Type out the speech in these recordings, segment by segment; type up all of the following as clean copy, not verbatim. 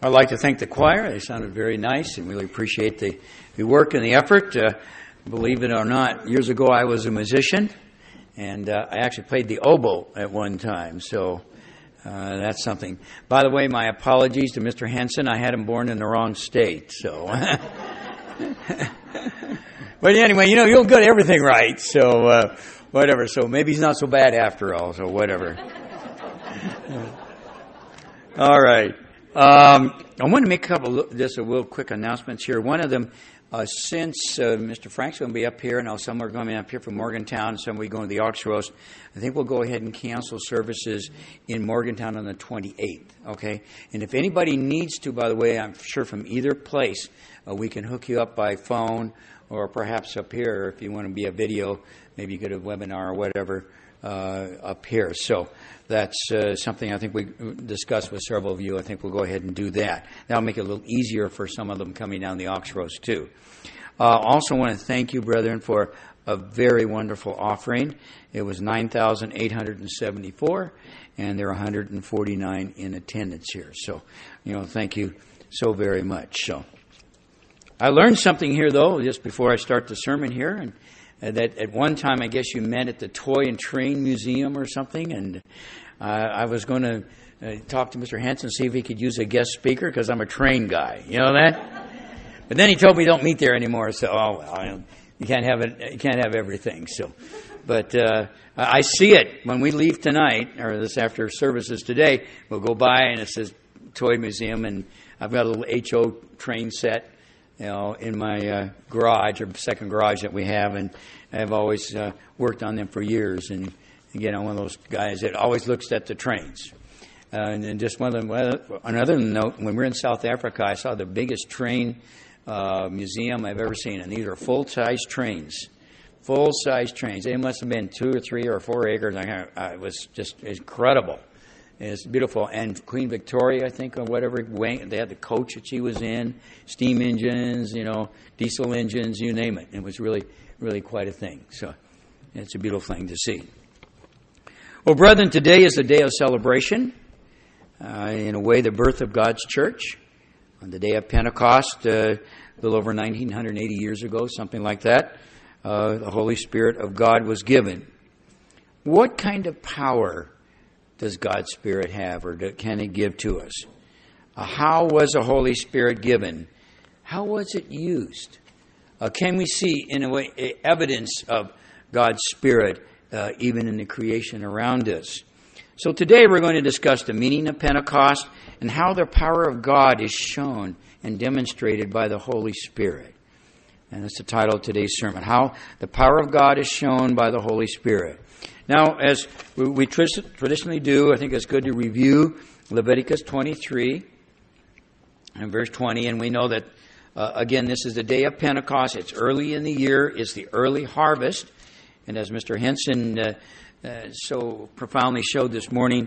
I'd like to thank the choir. They sounded very nice and really appreciate the work and the effort. Believe it or not, years ago I was a musician, and I actually played the oboe at one time, so that's something. By the way, my apologies to Mr. Henson. I had him born in the wrong state, so. But anyway, you'll get everything right, so whatever. So maybe he's not so bad after all, so whatever. All right. I want to make just a real quick announcements here. One of them, since Mr. Frank's going to be up here, and some are going to be up here from Morgantown, some will be going to the Ox Roast, I think we'll go ahead and cancel services in Morgantown on the 28th, okay? And if anybody needs to, by the way, I'm sure from either place, we can hook you up by phone or perhaps up here if you want to be a video, maybe you get a webinar or whatever up here. So that's something I think we discussed with several of you. I think we'll go ahead and do that. That'll make it a little easier for some of them coming down the Ox Roast too. Also want to thank you, brethren, for a very wonderful offering. It was 9,874, and there are 149 in attendance here. So, thank you so very much. So, I learned something here, though, just before I start the sermon here, and that at one time, I guess you met at the Toy and Train Museum or something, and I was going to talk to Mr. Hanson, see if he could use a guest speaker, because I'm a train guy. You know that? But then he told me don't meet there anymore, so, you can't have it. You can't have everything. So, but I see it when we leave tonight, or this after services today, we'll go by, and it says Toy Museum, and I've got a little HO train set, in my garage, or second garage that we have, and I've always worked on them for years. And again, I'm one of those guys that always looks at the trains. And then just another note, when we were in South Africa, I saw the biggest train museum I've ever seen, and these are full-size trains. Full-size trains. They must have been 2 or 3 or 4 acres. It was just incredible. It's beautiful. And Queen Victoria, I think, or whatever, they had the coach that she was in, steam engines, diesel engines, you name it. It was really, really quite a thing. So it's a beautiful thing to see. Well, brethren, today is a day of celebration. In a way, the birth of God's church. On the day of Pentecost, a little over 1980 years ago, something like that, the Holy Spirit of God was given. What kind of power does God's Spirit have, or can He give to us? How was the Holy Spirit given? How was it used? Can we see, in a way, evidence of God's Spirit even in the creation around us? So today we're going to discuss the meaning of Pentecost and how the power of God is shown and demonstrated by the Holy Spirit. And that's the title of today's sermon, How the Power of God is Shown by the Holy Spirit. Now, as we traditionally do, I think it's good to review Leviticus 23 and verse 20. And we know that, again, this is the day of Pentecost. It's early in the year. It's the early harvest. And as Mr. Henson so profoundly showed this morning,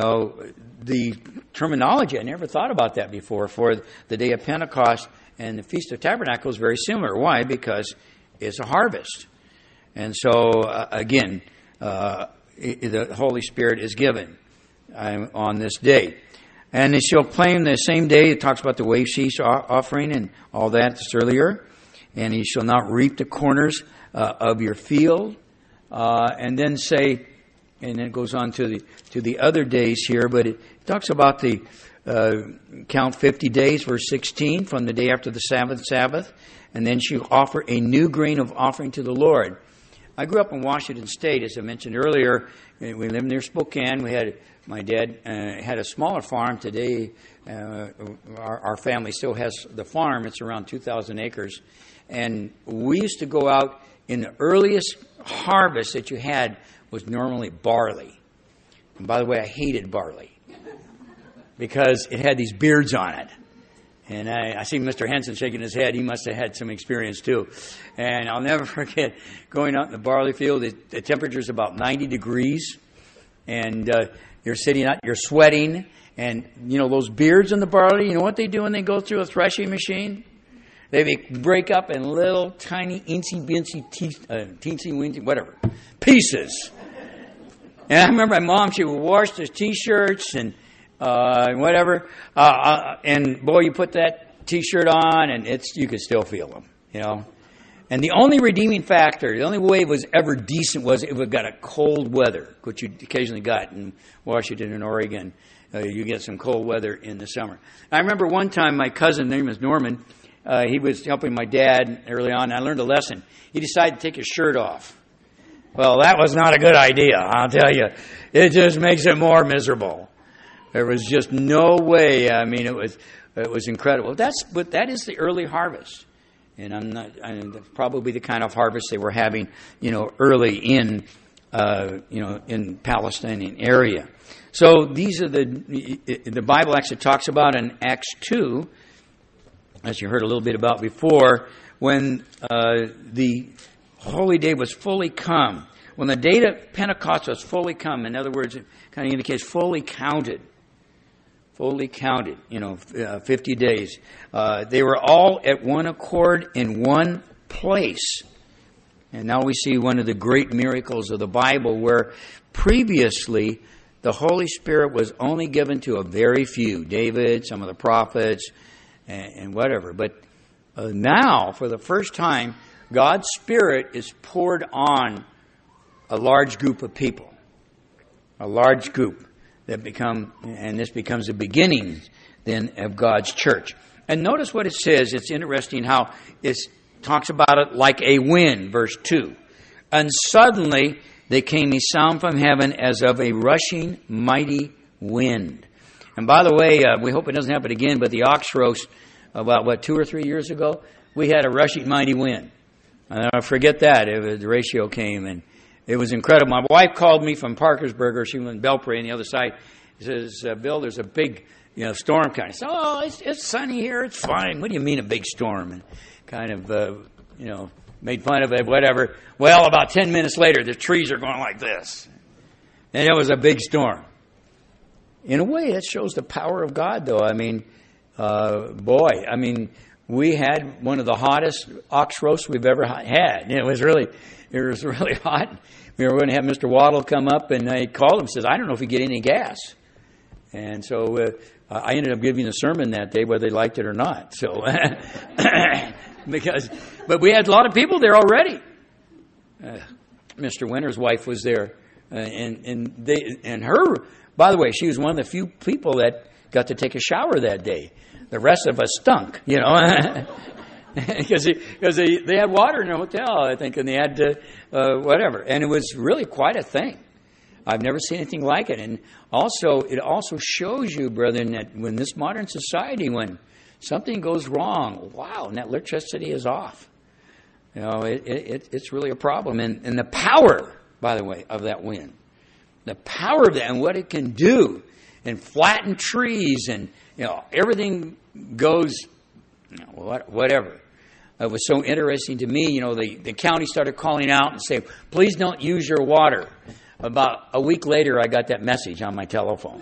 the terminology, I never thought about that before, for the day of Pentecost and the Feast of Tabernacles is very similar. Why? Because it's a harvest. And so, again, the Holy Spirit is given on this day. And it shall claim the same day, it talks about the wave cease offering and all that just earlier. And he shall not reap the corners of your field. And then say, and then it goes on to the other days here, but it talks about the count 50 days, verse 16, from the day after the Sabbath, and then she'll offer a new grain of offering to the Lord. I grew up in Washington State, as I mentioned earlier. We lived near Spokane. My dad had a smaller farm. Today, our family still has the farm. It's around 2,000 acres. And we used to go out, in the earliest harvest that you had was normally barley. And by the way, I hated barley because it had these beards on it. And I see Mr. Henson shaking his head. He must have had some experience too. And I'll never forget going out in the barley field. The temperature is about 90 degrees. And you're sitting out, you're sweating. And, those beards in the barley, you know what they do when they go through a threshing machine? They break up in little tiny, teensy-weensy, pieces. And I remember my mom, she would wash the T-shirts and whatever. And boy, you put that T-shirt on, and you could still feel them, you know. And the only redeeming factor, the only way it was ever decent was if it got a cold weather, which you occasionally got in Washington and Oregon. You get some cold weather in the summer. I remember one time my cousin, name was Norman, he was helping my dad early on, and I learned a lesson. He decided to take his shirt off. Well, that was not a good idea, I'll tell you. It just makes it more miserable. There was just no way. I mean, it was incredible. But that is the early harvest. And that's probably the kind of harvest they were having, you know, early in, in Palestinian area. So these are the Bible actually talks about in Acts 2, as you heard a little bit about before, when the holy day was fully come. When the day of Pentecost was fully come, in other words, it kind of indicates fully counted, 50 days. They were all at one accord in one place. And now we see one of the great miracles of the Bible where previously the Holy Spirit was only given to a very few, David, some of the prophets, and whatever. But now, for the first time, God's Spirit is poured on a large group of people. A large group that this becomes the beginning then of God's church. And notice what it says. It's interesting how it talks about it like a wind, verse 2. And suddenly there came a sound from heaven as of a rushing mighty wind. And by the way, we hope it doesn't happen again, but the ox roast about, 2 or 3 years ago, we had a rushing mighty wind. And I forget that. The ratio came, and it was incredible. My wife called me from Parkersburg. She was in Belpre on the other side. She says, Bill, there's a big storm coming. I said, oh, it's sunny here. It's fine. What do you mean a big storm? And kind of, made fun of it, whatever. Well, about 10 minutes later, the trees are going like this. And it was a big storm. In a way, that shows the power of God, though. I mean, we had one of the hottest ox roasts we've ever had. It was really hot. We were going to have Mr. Waddle come up, and I called him and says, I don't know if we get any gas. And so I ended up giving a sermon that day, whether they liked it or not. So, but we had a lot of people there already. Mr. Winter's wife was there, and her. By the way, she was one of the few people that got to take a shower that day. The rest of us stunk, because they had water in their hotel, I think, and they had whatever, and it was really quite a thing. I've never seen anything like it, and it also shows you, brethren, that when this modern society, when something goes wrong, wow, and that electricity is off. It's really a problem, and the power, by the way, of that wind, the power of that, and what it can do, and flatten trees, and everything goes, whatever. It was so interesting to me. The county started calling out and saying, please don't use your water. About a week later, I got that message on my telephone.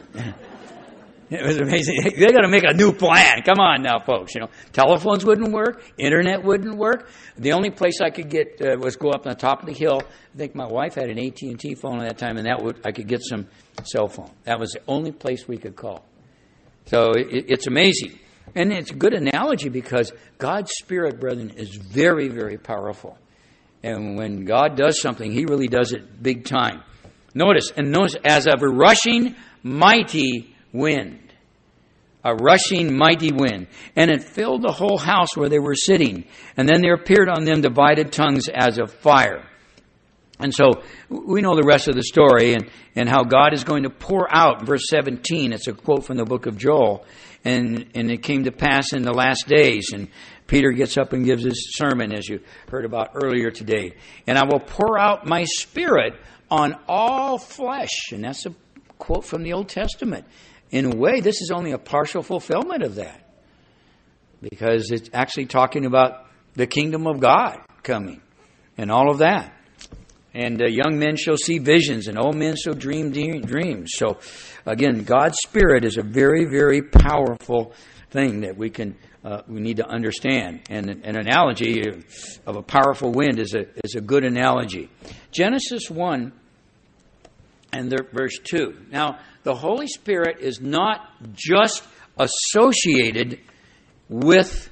It was amazing. They got to make a new plan. Come on now, folks. Telephones wouldn't work. Internet wouldn't work. The only place I could get was go up on the top of the hill. I think my wife had an AT&T phone at that time, and I could get some cell phone. That was the only place we could call. So it's amazing. And it's a good analogy because God's Spirit, brethren, is very, very powerful. And when God does something, He really does it big time. Notice, as of a rushing mighty wind. A rushing mighty wind. And it filled the whole house where they were sitting. And then there appeared on them divided tongues as of fire. And so we know the rest of the story and how God is going to pour out. Verse 17, it's a quote from the book of Joel. And it came to pass in the last days. And Peter gets up and gives his sermon, as you heard about earlier today. And I will pour out my Spirit on all flesh. And that's a quote from the Old Testament. In a way, this is only a partial fulfillment of that. Because it's actually talking about the kingdom of God coming. And all of that. And young men shall see visions, and old men shall dream dreams. So, again, God's Spirit is a very, very powerful thing that we need to understand. And an analogy of a powerful wind is a good analogy. Genesis 1, And verse 2. Now, the Holy Spirit is not just associated with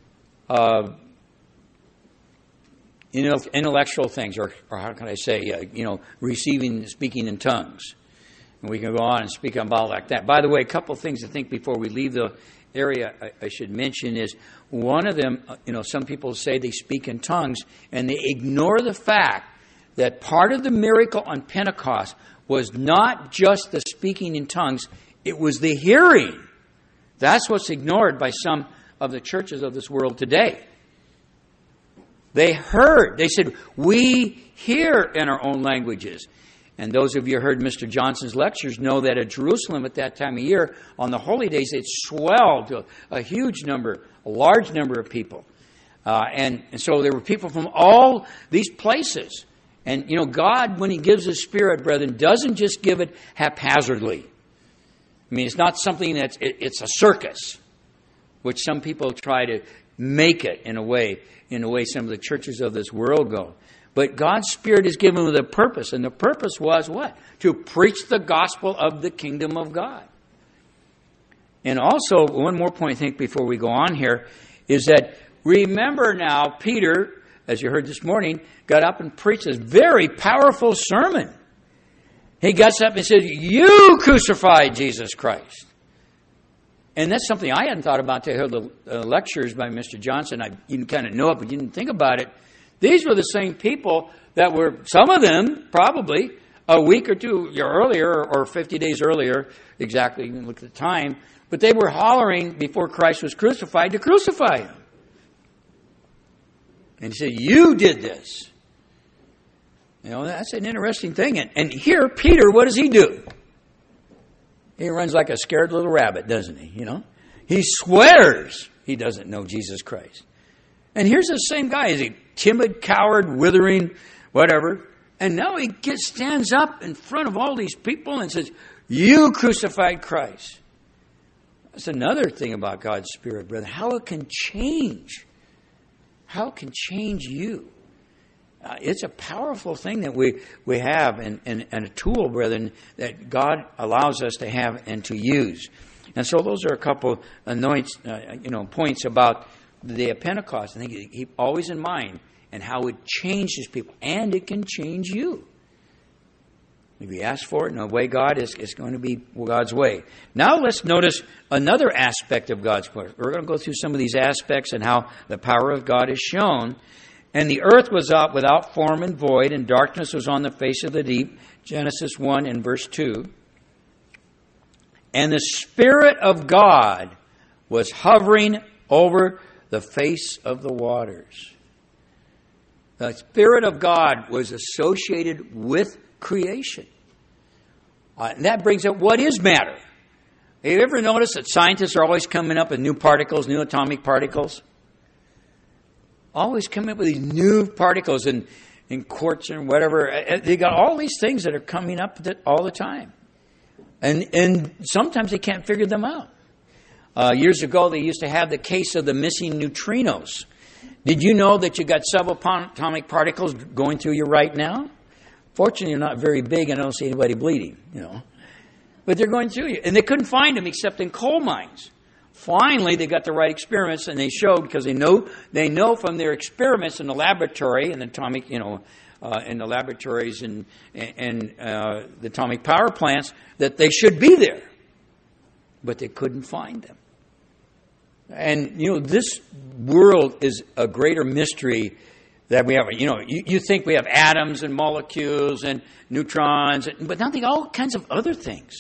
intellectual things, or how can I say, speaking in tongues. And we can go on and speak about like that. By the way, a couple of things I think before we leave the area I should mention is one of them, some people say they speak in tongues, and they ignore the fact that part of the miracle on Pentecost was not just the speaking in tongues, it was the hearing. That's what's ignored by some of the churches of this world today. They heard. They said, we hear in our own languages. And those of you who heard Mr. Johnson's lectures know that at Jerusalem at that time of year, on the holy days, it swelled to a large number of people. And so there were people from all these places. And, God, when He gives His Spirit, brethren, doesn't just give it haphazardly. I mean, it's not something it's a circus, which some people try to make it in a way some of the churches of this world go. But God's Spirit is given with a purpose. And the purpose was what? To preach the gospel of the kingdom of God. And also, one more point, I think, before we go on here, is that remember now, Peter, as you heard this morning, got up and preached this very powerful sermon. He got up and said, you crucified Jesus Christ. And that's something I hadn't thought about till I heard the lectures by Mr. Johnson. You kind of know it, but you didn't think about it. These were the same people that were, some of them probably, a week or two earlier or 50 days earlier, exactly, you can look at the time, but they were hollering before Christ was crucified to crucify Him. And He said, you did this. That's an interesting thing. And here, Peter, what does he do? He runs like a scared little rabbit, doesn't he? He swears he doesn't know Jesus Christ. And here's the same guy. Is he timid, coward, withering, whatever? And now he stands up in front of all these people and says, you crucified Christ. That's another thing about God's Spirit, brother. How it can change. How it can change you. It's a powerful thing that we have and a tool, brethren, that God allows us to have and to use. And so those are a couple points about the day of Pentecost. I think you keep always in mind and how it changes people. And it can change you. If you ask for it in a way God is going to be God's way. Now let's notice another aspect of God's power. We're going to go through some of these aspects and how the power of God is shown. And the earth was out without form and void, and darkness was on the face of the deep. Genesis 1 and verse 2. And the Spirit of God was hovering over the face of the waters. The Spirit of God was associated with creation. And that brings up, what is matter? Have you ever noticed that scientists are always coming up with new particles, new atomic particles? Always coming up with these new particles in quartz and whatever. They got all these things that are coming up all the time. And sometimes they can't figure them out. Years ago, they used to have the case of the missing neutrinos. Did you know that you got subatomic particles going through you right now? Fortunately, they're not very big, and I don't see anybody bleeding, But they're going through you. And they couldn't find them except in coal mines. Finally, they got the right experiments, and they showed, because they know from their experiments in the laboratory, and the atomic, in the laboratories and the atomic power plants, that they should be there. But they couldn't find them. And, this world is a greater mystery that we have. You think we have atoms and molecules and neutrons, but now they got all kinds of other things.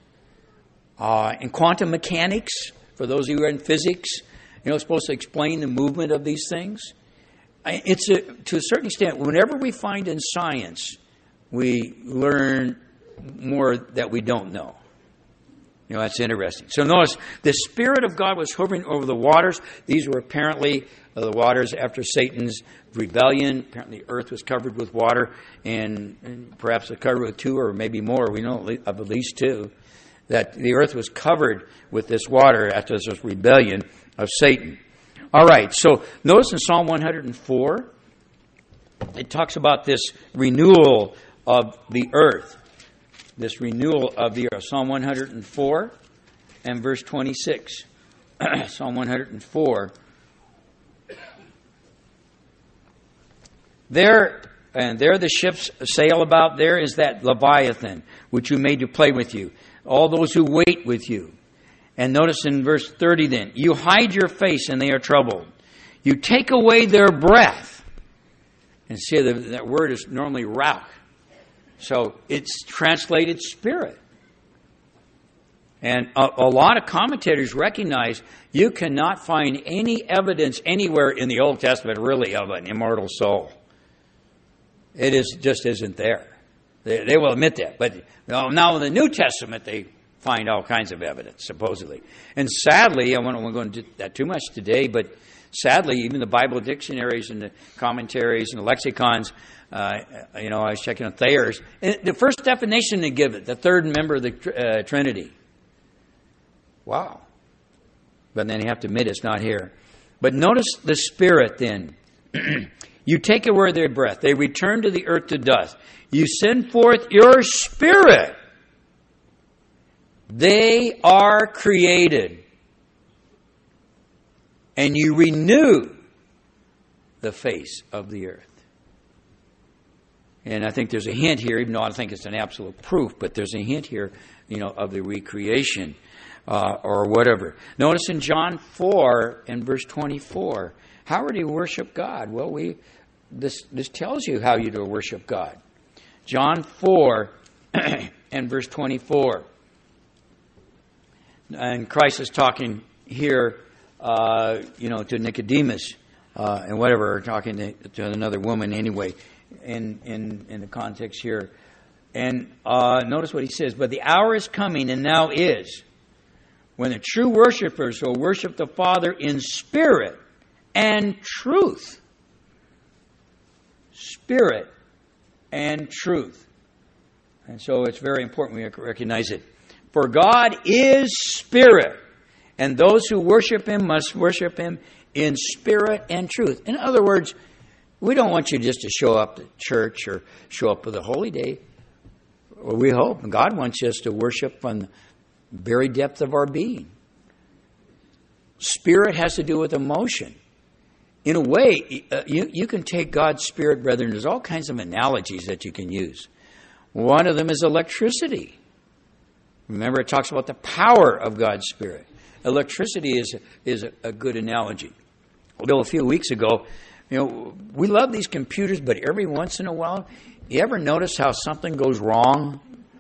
And quantum mechanics, for those of you who are in physics, it's supposed to explain the movement of these things. To a certain extent, whenever we find in science, we learn more that we don't know. That's interesting. So notice, the Spirit of God was hovering over the waters. These were apparently the waters after Satan's rebellion. Apparently, the earth was covered with water, and perhaps it covered with 2 or maybe more. We know of at least 2. That the earth was covered with this water after this rebellion of Satan. All right, so notice in Psalm 104, it talks about this renewal of the earth. this renewal of the earth. Psalm 104 and verse 26. Psalm 104. There the ships sail about. There is that Leviathan, which you made to play with you. All those who wait with you. And notice in verse 30 then, you hide your face and they are troubled. You take away their breath. And see, that word is normally rauch. So it's translated spirit. And a lot of commentators recognize you cannot find any evidence anywhere in the Old Testament really of an immortal soul. Just isn't there. They will admit that. But now in the New Testament, they find all kinds of evidence, supposedly. And sadly, I won't go into that too much today, but sadly, even the Bible dictionaries and the commentaries and the lexicons, I was checking on Thayer's. And the first definition they give it, the third member of the Trinity. Wow. But then you have to admit it's not here. But notice the Spirit then. You take away their breath. They return to the earth to dust. You send forth your Spirit. They are created. And you renew the face of the earth. And I think there's a hint here, even though I don't think it's an absolute proof, but there's a hint here, of the recreation or whatever. Notice in John 4 and verse 24, how are you to worship God? Well, this tells you how you to worship God. John 4 and verse 24. And Christ is talking here, to Nicodemus and whatever, or talking to another woman anyway, in the context here. And notice what he says, but the hour is coming, and now is, when the true worshipers will worship the Father in spirit and truth. Spirit and truth. And so it's very important we recognize it. For God is spirit, and those who worship Him must worship Him in spirit and truth. In other words, we don't want you just to show up at church or show up for the holy day. Well, we hope. God wants us to worship from the very depth of our being. Spirit has to do with emotion. In a way, you can take God's Spirit, brethren. There's all kinds of analogies that you can use. One of them is electricity. Remember, it talks about the power of God's Spirit. Electricity is a good analogy. Although a few weeks ago, we love these computers, but every once in a while, you ever notice how something goes wrong?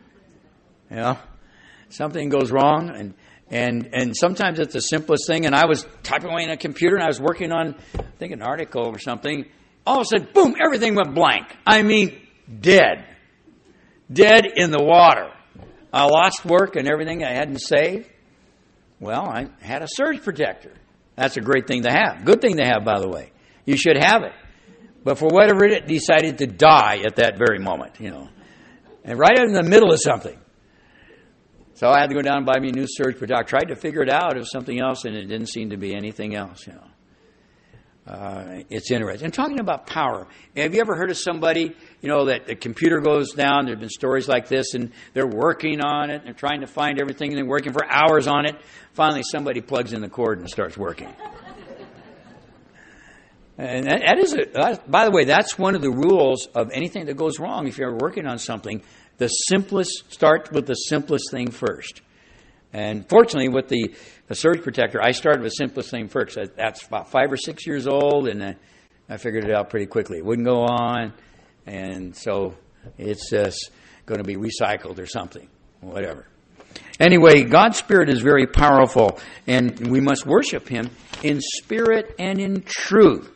Something goes wrong, and sometimes it's the simplest thing. And I was typing away on a computer, and I was working on, I think, an article or something. All of a sudden, boom, everything went blank. I mean, dead. Dead in the water. I lost work and everything I hadn't saved. Well, I had a surge protector. That's a great thing to have. Good thing to have, by the way. You should have it. But for whatever it decided to die at that very moment, And right in the middle of something. So I had to go down and buy me a new surge protector. I tried to figure it out. It was something else, and it didn't seem to be anything else, It's interesting. And talking about power, have you ever heard of somebody, that the computer goes down? There have been stories like this, and they're working on it, and they're trying to find everything, and they're working for hours on it. Finally, somebody plugs in the cord and starts working. And by the way, that's one of the rules of anything that goes wrong. If you're working on something, start with the simplest thing first. And fortunately, with the surge protector, I started with the simplest thing first. That's about 5 or 6 years old, and I figured it out pretty quickly. It wouldn't go on, and so it's just going to be recycled or something, whatever. Anyway, God's Spirit is very powerful, and we must worship Him in spirit and in truth.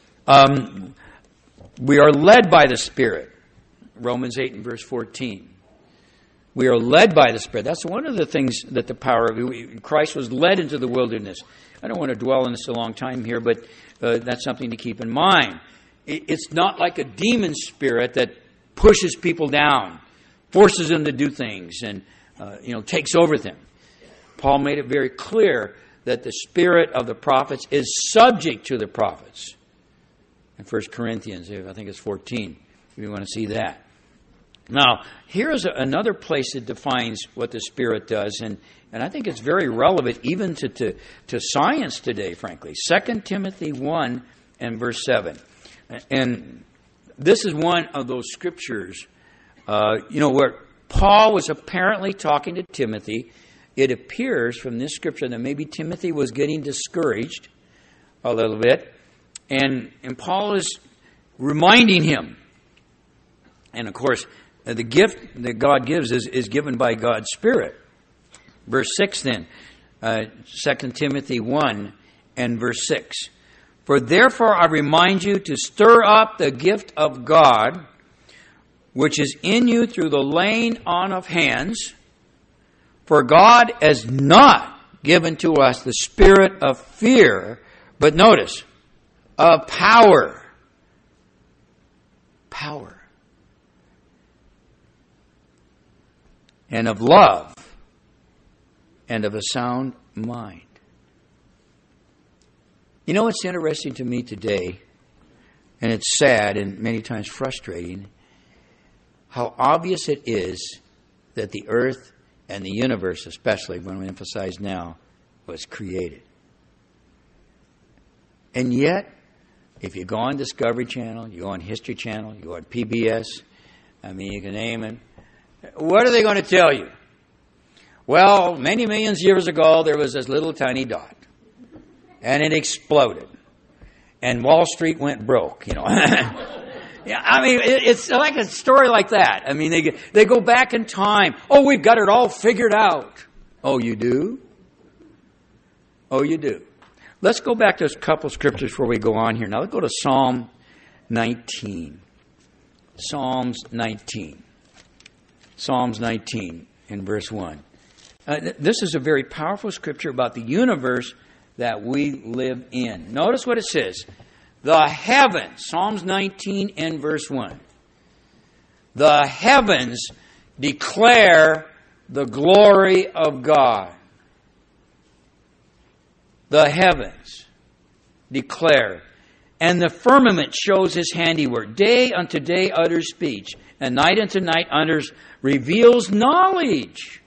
We are led by the Spirit. Romans 8 and verse 14. We are led by the Spirit. That's one of the things that the power of Christ was led into the wilderness. I don't want to dwell on this a long time here, but that's something to keep in mind. It's not like a demon spirit that pushes people down, forces them to do things, and takes over them. Paul made it very clear that the spirit of the prophets is subject to the prophets. In 1 Corinthians, I think it's 14, if you want to see that. Now, here's another place that defines what the Spirit does, and I think it's very relevant even to science today, frankly. 2 Timothy 1 and verse 7. And this is one of those scriptures, where Paul was apparently talking to Timothy. It appears from this scripture that maybe Timothy was getting discouraged a little bit, and Paul is reminding him. And of course, the gift that God gives is given by God's Spirit. Verse 6 then, 2 Timothy 1 and verse 6. For therefore I remind you to stir up the gift of God, which is in you through the laying on of hands. For God has not given to us the spirit of fear, but notice, of power. Power. And of love. And of a sound mind. You know what's interesting to me today, and it's sad and many times frustrating, how obvious it is that the earth and the universe, especially when we emphasize now, was created. And yet, if you go on Discovery Channel, you go on History Channel, you go on PBS, you can name it, what are they going to tell you? Well, many millions of years ago, there was this little tiny dot. And it exploded. And Wall Street went broke, Yeah, it's like a story like that. They go back in time. Oh, we've got it all figured out. Oh, you do? Oh, you do. Let's go back to a couple scriptures before we go on here. Now, let's go to Psalm 19. Psalms 19. Psalms 19 in verse 1. This is a very powerful scripture about the universe that we live in. Notice what it says. The heavens, Psalms 19 and verse 1. The heavens declare the glory of God. The heavens declare. And the firmament shows his handiwork. Day unto day utters speech, and night unto night reveals knowledge.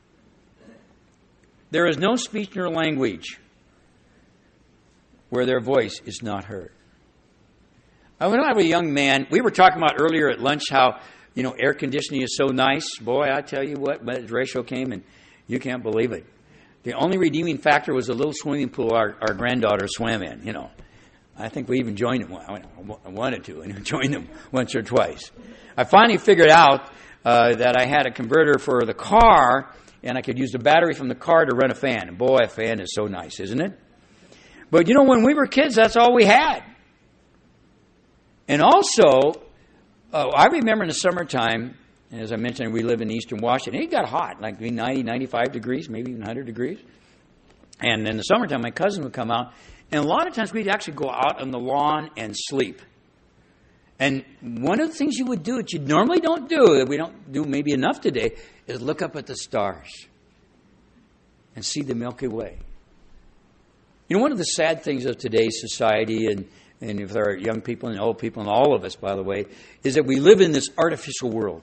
There is no speech nor language where their voice is not heard. When I was a young man, we were talking about earlier at lunch how, air conditioning is so nice. Boy, I tell you what, the ratio came and you can't believe it. The only redeeming factor was the little swimming pool our granddaughter swam in, I think we even joined them. I wanted to, and joined them once or twice. I finally figured out that I had a converter for the car, and I could use the battery from the car to run a fan. And boy, a fan is so nice, isn't it? But when we were kids, that's all we had. And also, I remember in the summertime, as I mentioned, we live in eastern Washington. It got hot, like 90, 95 degrees, maybe even 100 degrees. And in the summertime, my cousin would come out. And a lot of times we'd actually go out on the lawn and sleep. And one of the things you would do that you normally don't do, that we don't do maybe enough today, is look up at the stars and see the Milky Way. One of the sad things of today's society, and if there are young people and old people and all of us, by the way, is that we live in this artificial world.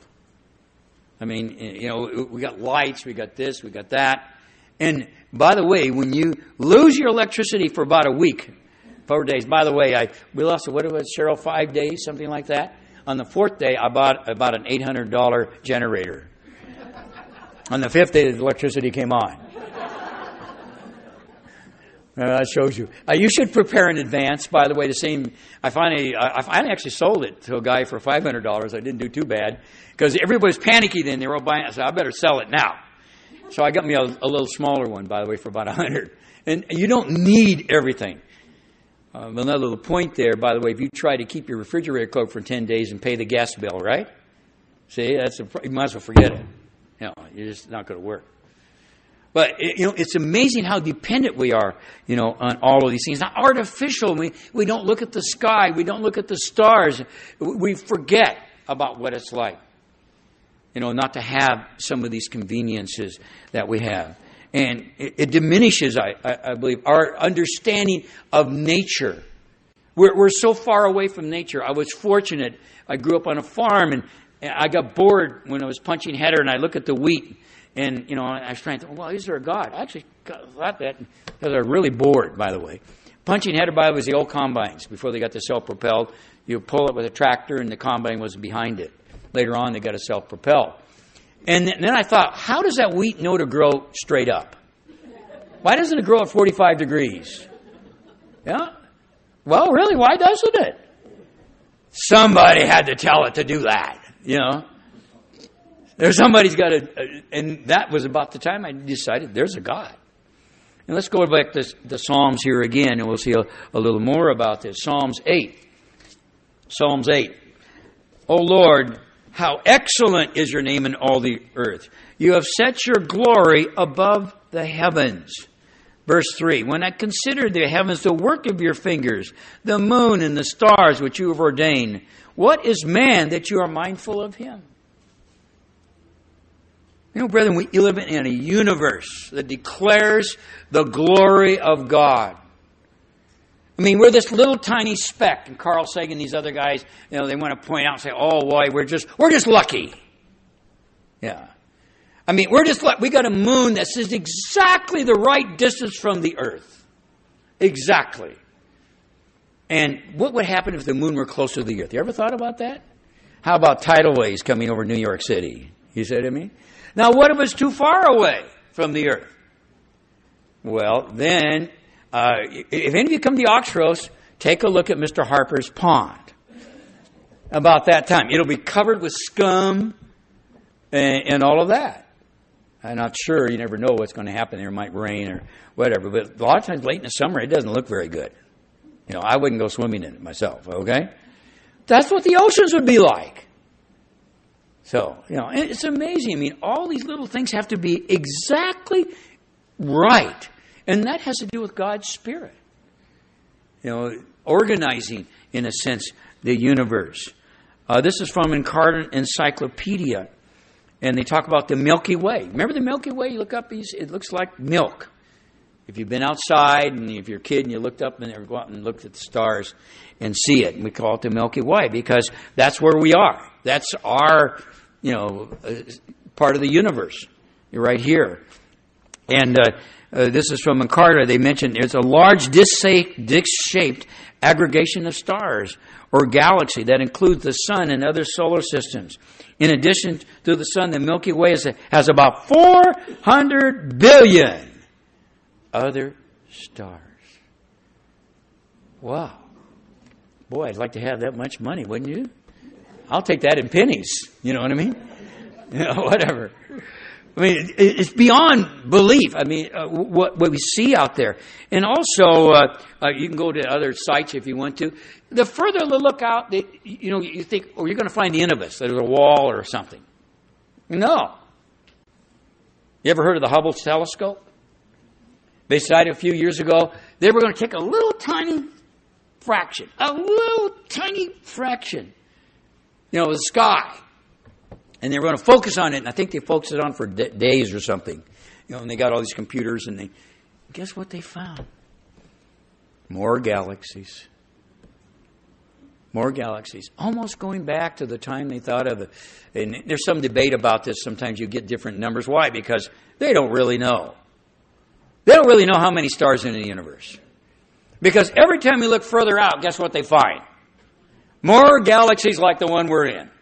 We got lights, we got this, we got that. And by the way, when you lose your electricity for about a week, 4 days, by the way, we lost, what it was, Cheryl, 5 days, something like that. On the fourth day, I bought about an $800 generator. On the fifth day, the electricity came on. That shows you. You should prepare in advance. By the way, I finally actually sold it to a guy for $500. I didn't do too bad because everybody's panicky then. They were all buying it. So I better sell it now. So I got me a little smaller one, by the way, for about $100. And you don't need everything. Another little point there, by the way, if you try to keep your refrigerator cold for 10 days and pay the gas bill, right? See, you might as well forget it. You're just not going to work. But, it's amazing how dependent we are, on all of these things. Not artificial. We don't look at the sky. We don't look at the stars. We forget about what it's like, not to have some of these conveniences that we have. And it diminishes, I believe, our understanding of nature. We're so far away from nature. I was fortunate. I grew up on a farm, and I got bored when I was punching header, and I look at the wheat, and I was trying to think, well, is there a God? I actually thought that because I was really bored, by the way. Punching header, by the way, was the old combines before they got the self-propelled. You pull it with a tractor, and the combine was behind it. Later on, they got a self-propel. And then I thought, how does that wheat know to grow straight up? Why doesn't it grow at 45 degrees? Yeah? Well, really, why doesn't it? Somebody had to tell it to do that, There's somebody's got to, and that was about the time I decided there's a God. And let's go back to the Psalms here again, and we'll see a little more about this. Psalms 8. Psalms 8. O Lord, how excellent is your name in all the earth. You have set your glory above the heavens. Verse 3, when I consider the heavens, the work of your fingers, the moon and the stars which you have ordained, what is man that you are mindful of him? Brethren, we live in a universe that declares the glory of God. We're this little tiny speck, and Carl Sagan, these other guys, they want to point out and say, oh, boy, we're just lucky. Yeah. We got a moon that is exactly the right distance from the earth. Exactly. And what would happen if the moon were closer to the earth? You ever thought about that? How about tidal waves coming over New York City? You see what I mean? Now, what if it's too far away from the earth? Well, then, if any of you come to Oxford, take a look at Mr. Harper's pond. About that time. It'll be covered with scum and all of that. I'm not sure. You never know what's going to happen there. It might rain or whatever. But a lot of times late in the summer, it doesn't look very good. I wouldn't go swimming in it myself, okay? That's what the oceans would be like. So, it's amazing. All these little things have to be exactly right. And that has to do with God's Spirit. Organizing, in a sense, the universe. This is from Encarta Encyclopedia. And they talk about the Milky Way. Remember the Milky Way? You look up, it looks like milk. If you've been outside, and if you're a kid and you looked up and go out and looked at the stars and see it, and we call it the Milky Way because that's where we are. That's our, part of the universe. You're right here. And this is from Encarta. They mentioned there's a large disc-shaped aggregation of stars or galaxy that includes the sun and other solar systems. In addition to the sun, the Milky Way has about 400 billion other stars. Wow. Boy, I'd like to have that much money, wouldn't you? I'll take that in pennies. You know what I mean? Whatever. It's bbeyond belief. What we see out there. And also, you can go to other sites if you want to. The further you look out, you think, you're going to find the end of us. There's a wall or something. No. You ever heard of the Hubble telescope? They decided a few years ago they were going to take a little tiny fraction. The sky. And they were going to focus on it, and I think they focused it on for days or something. And they got all these computers, and guess what they found? More galaxies. More galaxies. Almost going back to the time they thought of it. And there's some debate about this. Sometimes you get different numbers. Why? Because they don't really know. They don't really know how many stars are in the universe. Because every time you look further out, guess what they find? More galaxies like the one we're in.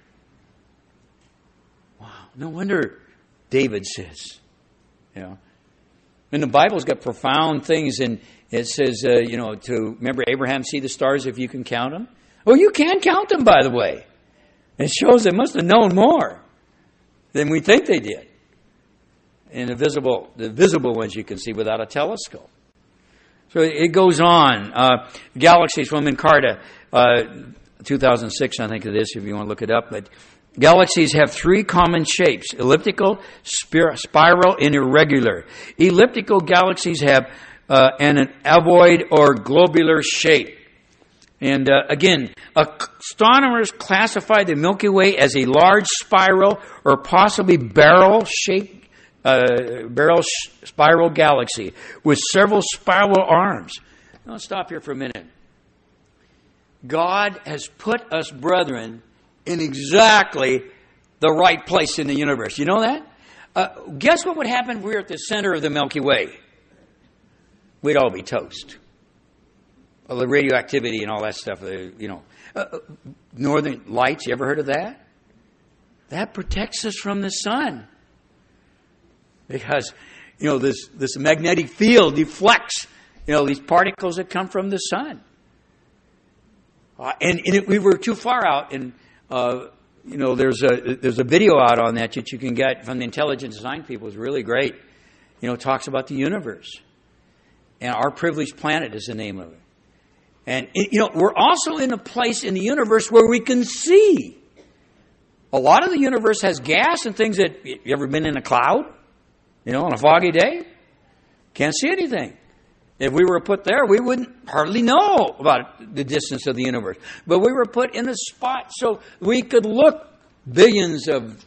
No wonder David says, And the Bible's got profound things, and it says, to remember Abraham, see the stars if you can count them. Well, you can count them, by the way. It shows they must have known more than we think they did. And the visible ones you can see without a telescope. So it goes on. Galaxies from Encarta, 2006, I think it is, if you want to look it up, but galaxies have three common shapes: elliptical, spiral, and irregular. Elliptical galaxies have an ovoid or globular shape. And again, astronomers classify the Milky Way as a large spiral or possibly barrel-shaped spiral galaxy with several spiral arms. Now, let's stop here for a minute. God has put us, brethren, in exactly the right place in the universe. You know that? Guess what would happen if we were at the center of the Milky Way? We'd all be toast. The radioactivity and all that stuff, Northern Lights, you ever heard of that? That protects us from the sun. Because, this magnetic field deflects, these particles that come from the sun. And if we were too far out, and, there's a video out on that you can get from the Intelligent Design people. It's really great. It talks about the universe. And Our Privileged Planet is the name of it. And, we're also in a place in the universe where we can see. A lot of the universe has gas and things that, you ever been in a cloud? On a foggy day? Can't see anything. If we were put there, we wouldn't hardly know about the distance of the universe. But we were put in a spot so we could look billions of,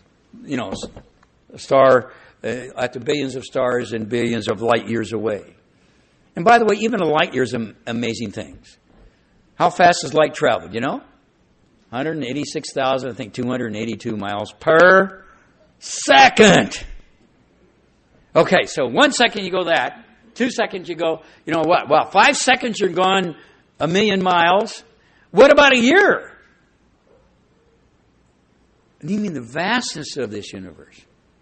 at the billions of stars and billions of light years away. And by the way, even a light year is amazing things. How fast does light travel? 186,000, I think 282 miles per second. Okay, so 1 second you go that. 2 seconds you go, 5 seconds you're gone 1,000,000 miles. What about a year? You mean the vastness of this universe?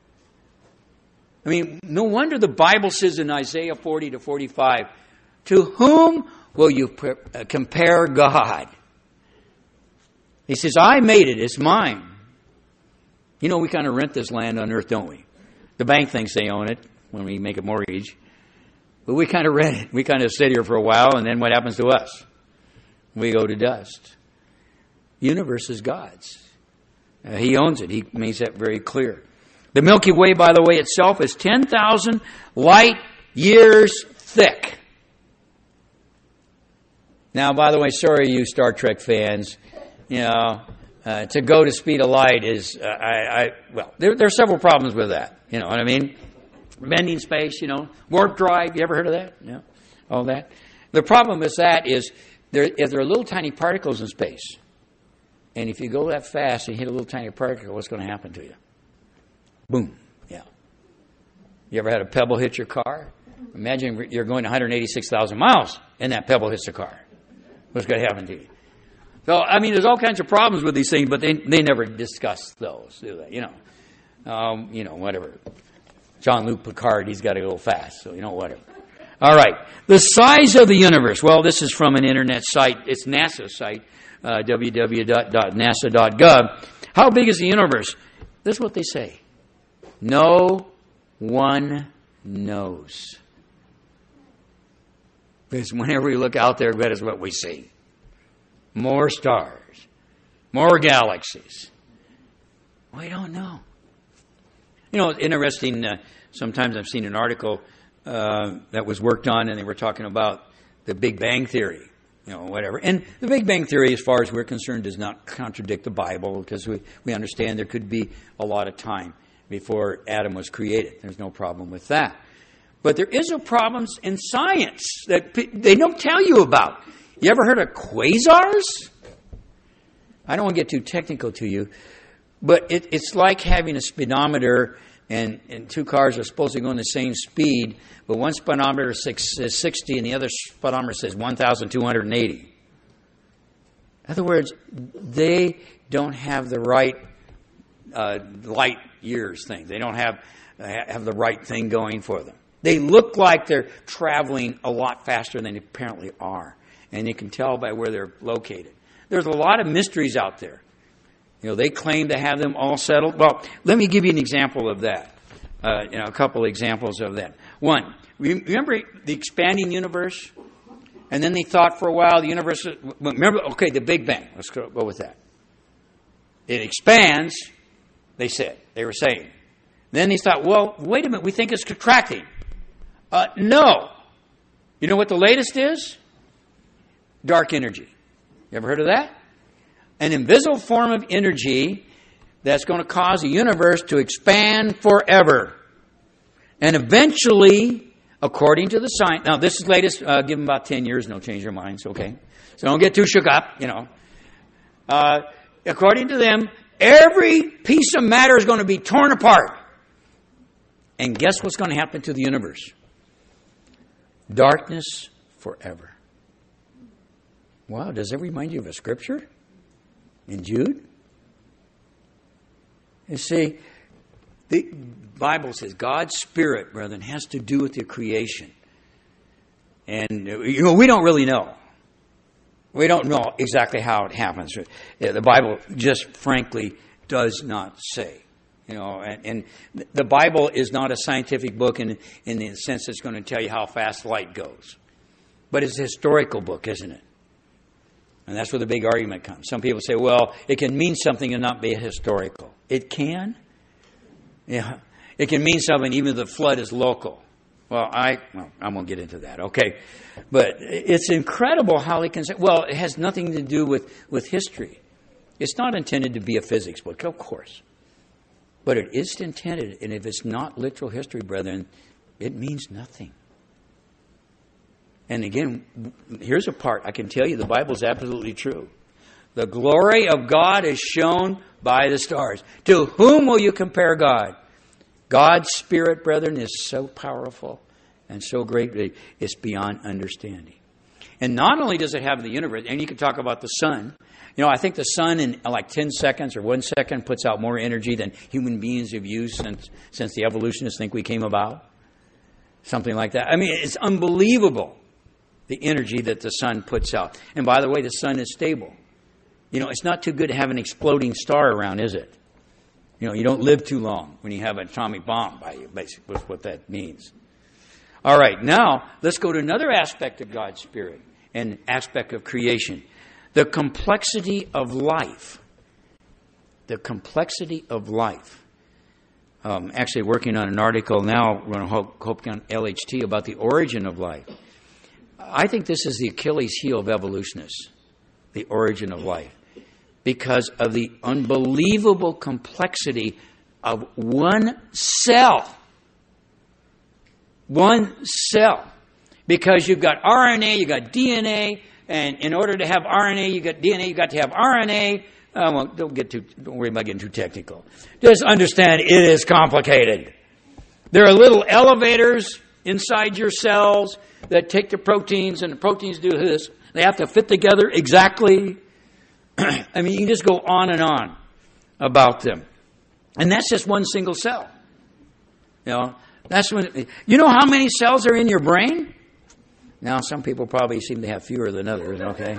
No wonder the Bible says in Isaiah 40 to 45, to whom will you compare God? He says, I made it. It's mine. We kind of rent this land on earth, don't we? The bank thinks they own it when we make a mortgage. But we kind of rent it. We kind of sit here for a while, and then what happens to us? We go to dust. The universe is God's. He owns it. He makes that very clear. The Milky Way, by the way, itself is 10,000 light years thick. Now, by the way, sorry, you Star Trek fans, to go to speed of light is, there are several problems with that. You know what I mean? Bending space, warp drive. You ever heard of that? Yeah, all that. The problem with that is there are little tiny particles in space. And if you go that fast and hit a little tiny particle, what's going to happen to you? Boom. Yeah. You ever had a pebble hit your car? Imagine you're going 186,000 miles and that pebble hits the car. What's going to happen to you? So, there's all kinds of problems with these things, but they never discuss those, do they? Whatever. Jean-Luc Picard, he's got to go fast, so, whatever. All right. The size of the universe. Well, this is from an internet site. It's NASA's site, www.nasa.gov. How big is the universe? This is what they say. No one knows. Because whenever we look out there, that is what we see. More stars. More galaxies. We don't know. Interesting, sometimes I've seen an article that was worked on, and they were talking about the Big Bang Theory, whatever. And the Big Bang Theory, as far as we're concerned, does not contradict the Bible, because we understand there could be a lot of time before Adam was created. There's no problem with that. But there is a problem in science that they don't tell you about. You ever heard of quasars? I don't want to get too technical to you, but it's like having a speedometer and two cars are supposed to go in the same speed, but one speedometer says 60 and the other speedometer says 1,280. In other words, they don't have the right light years thing. They don't have the right thing going for them. They look like they're traveling a lot faster than they apparently are. And you can tell by where they're located. There's a lot of mysteries out there. They claim to have them all settled. Well, let me give you an example of that. A couple examples of that. One, remember the expanding universe? And then they thought for a while the universe... Remember, the Big Bang. Let's go with that. It expands, they were saying. Then they thought, well, wait a minute, we think it's contracting. No. You know what the latest is? Dark energy. You ever heard of that? An invisible form of energy that's going to cause the universe to expand forever. And eventually, according to the science... Now, this is latest. Give them about 10 years and they'll change their minds, okay? So don't get too shook up, According to them, every piece of matter is going to be torn apart. And guess what's going to happen to the universe? Darkness forever. Wow, does that remind you of a scripture? In Jude? You see, the Bible says God's Spirit, brethren, has to do with the creation. And, we don't really know. We don't know exactly how it happens. The Bible just frankly does not say. And the Bible is not a scientific book in the sense it's going to tell you how fast light goes. But it's a historical book, isn't it? And that's where the big argument comes. Some people say, well, it can mean something and not be historical. It can? Yeah. It can mean something even if the flood is local. Well, I won't get into that, okay? But it's incredible how it can say, well, it has nothing to do with history. It's not intended to be a physics book, of course. But it is intended, and if it's not literal history, brethren, it means nothing. And again, here's a part. I can tell you the Bible is absolutely true. The glory of God is shown by the stars. To whom will you compare God? God's Spirit, brethren, is so powerful and so great, it's beyond understanding. And not only does it have the universe, and you can talk about the sun. I think the sun in like 10 seconds or 1 second puts out more energy than human beings have used since the evolutionists think we came about. Something like that. I mean, it's unbelievable, the energy that the sun puts out. And by the way, the sun is stable. It's not too good to have an exploding star around, is it? You don't live too long when you have an atomic bomb by you, basically, that's what that means. All right, now let's go to another aspect of God's Spirit, an aspect of creation. The complexity of life. The complexity of life. Actually working on an article now, we're going to hope on LHT about the origin of life. I think this is the Achilles heel of evolutionists, the origin of life, because of the unbelievable complexity of one cell. One cell. Because you've got RNA, you've got DNA, and in order to have RNA, you've got DNA, you've got to have RNA. Don't worry about getting too technical. Just understand it is complicated. There are little elevators inside your cells that take the proteins, and the proteins do this. They have to fit together exactly. I mean, you can just go on and on about them. And that's just one single cell. That's when. You know how many cells are in your brain? Now, some people probably seem to have fewer than others, okay?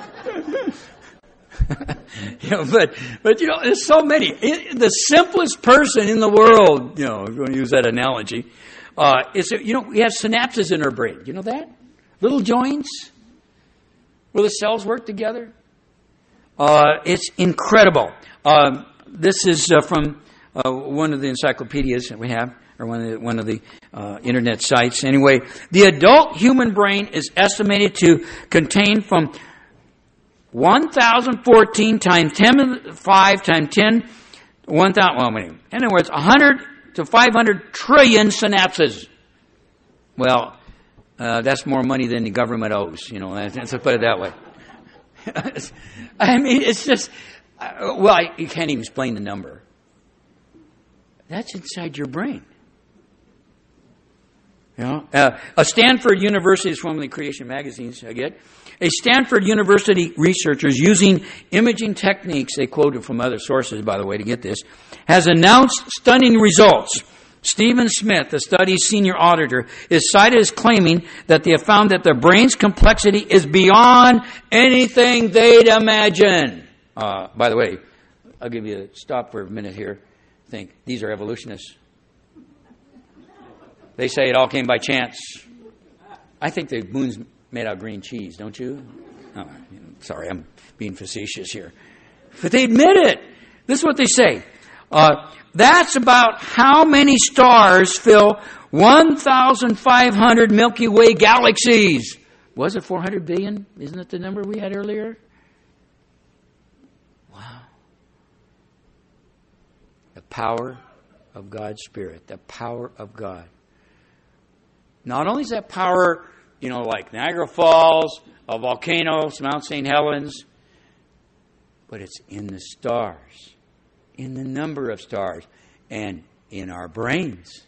But there's so many. The simplest person in the world, I'm going to use that analogy, we have synapses in our brain. You know that? Little joints where the cells work together. It's incredible. This is from one of the encyclopedias that we have, or one of the internet sites. Anyway, the adult human brain is estimated to contain from 1,014 times 10 to the 5 times 10, 1,000. In other words, 100 to 500 trillion synapses. Well, that's more money than the government owes. Let's put it that way. I mean, it's just, you can't even explain the number. That's inside your brain. A Stanford University is one of the creation magazines I get. A Stanford University researchers using imaging techniques, they quoted from other sources, by the way, to get this, has announced stunning results. Stephen Smith, the study's senior auditor, is cited as claiming that they have found that the brain's complexity is beyond anything they'd imagine. By the way, I'll give you a stop for a minute here. Think, these are evolutionists. They say it all came by chance. I think the moon's made out of green cheese, don't you? Sorry, I'm being facetious here. But they admit it. This is what they say. That's about how many stars fill 1,500 Milky Way galaxies. Was it 400 billion? Isn't it the number we had earlier? Wow. The power of God's Spirit. The power of God. Not only is that power, like Niagara Falls, a volcano, Mount St. Helens, but it's in the stars. in the number of stars and in our brains.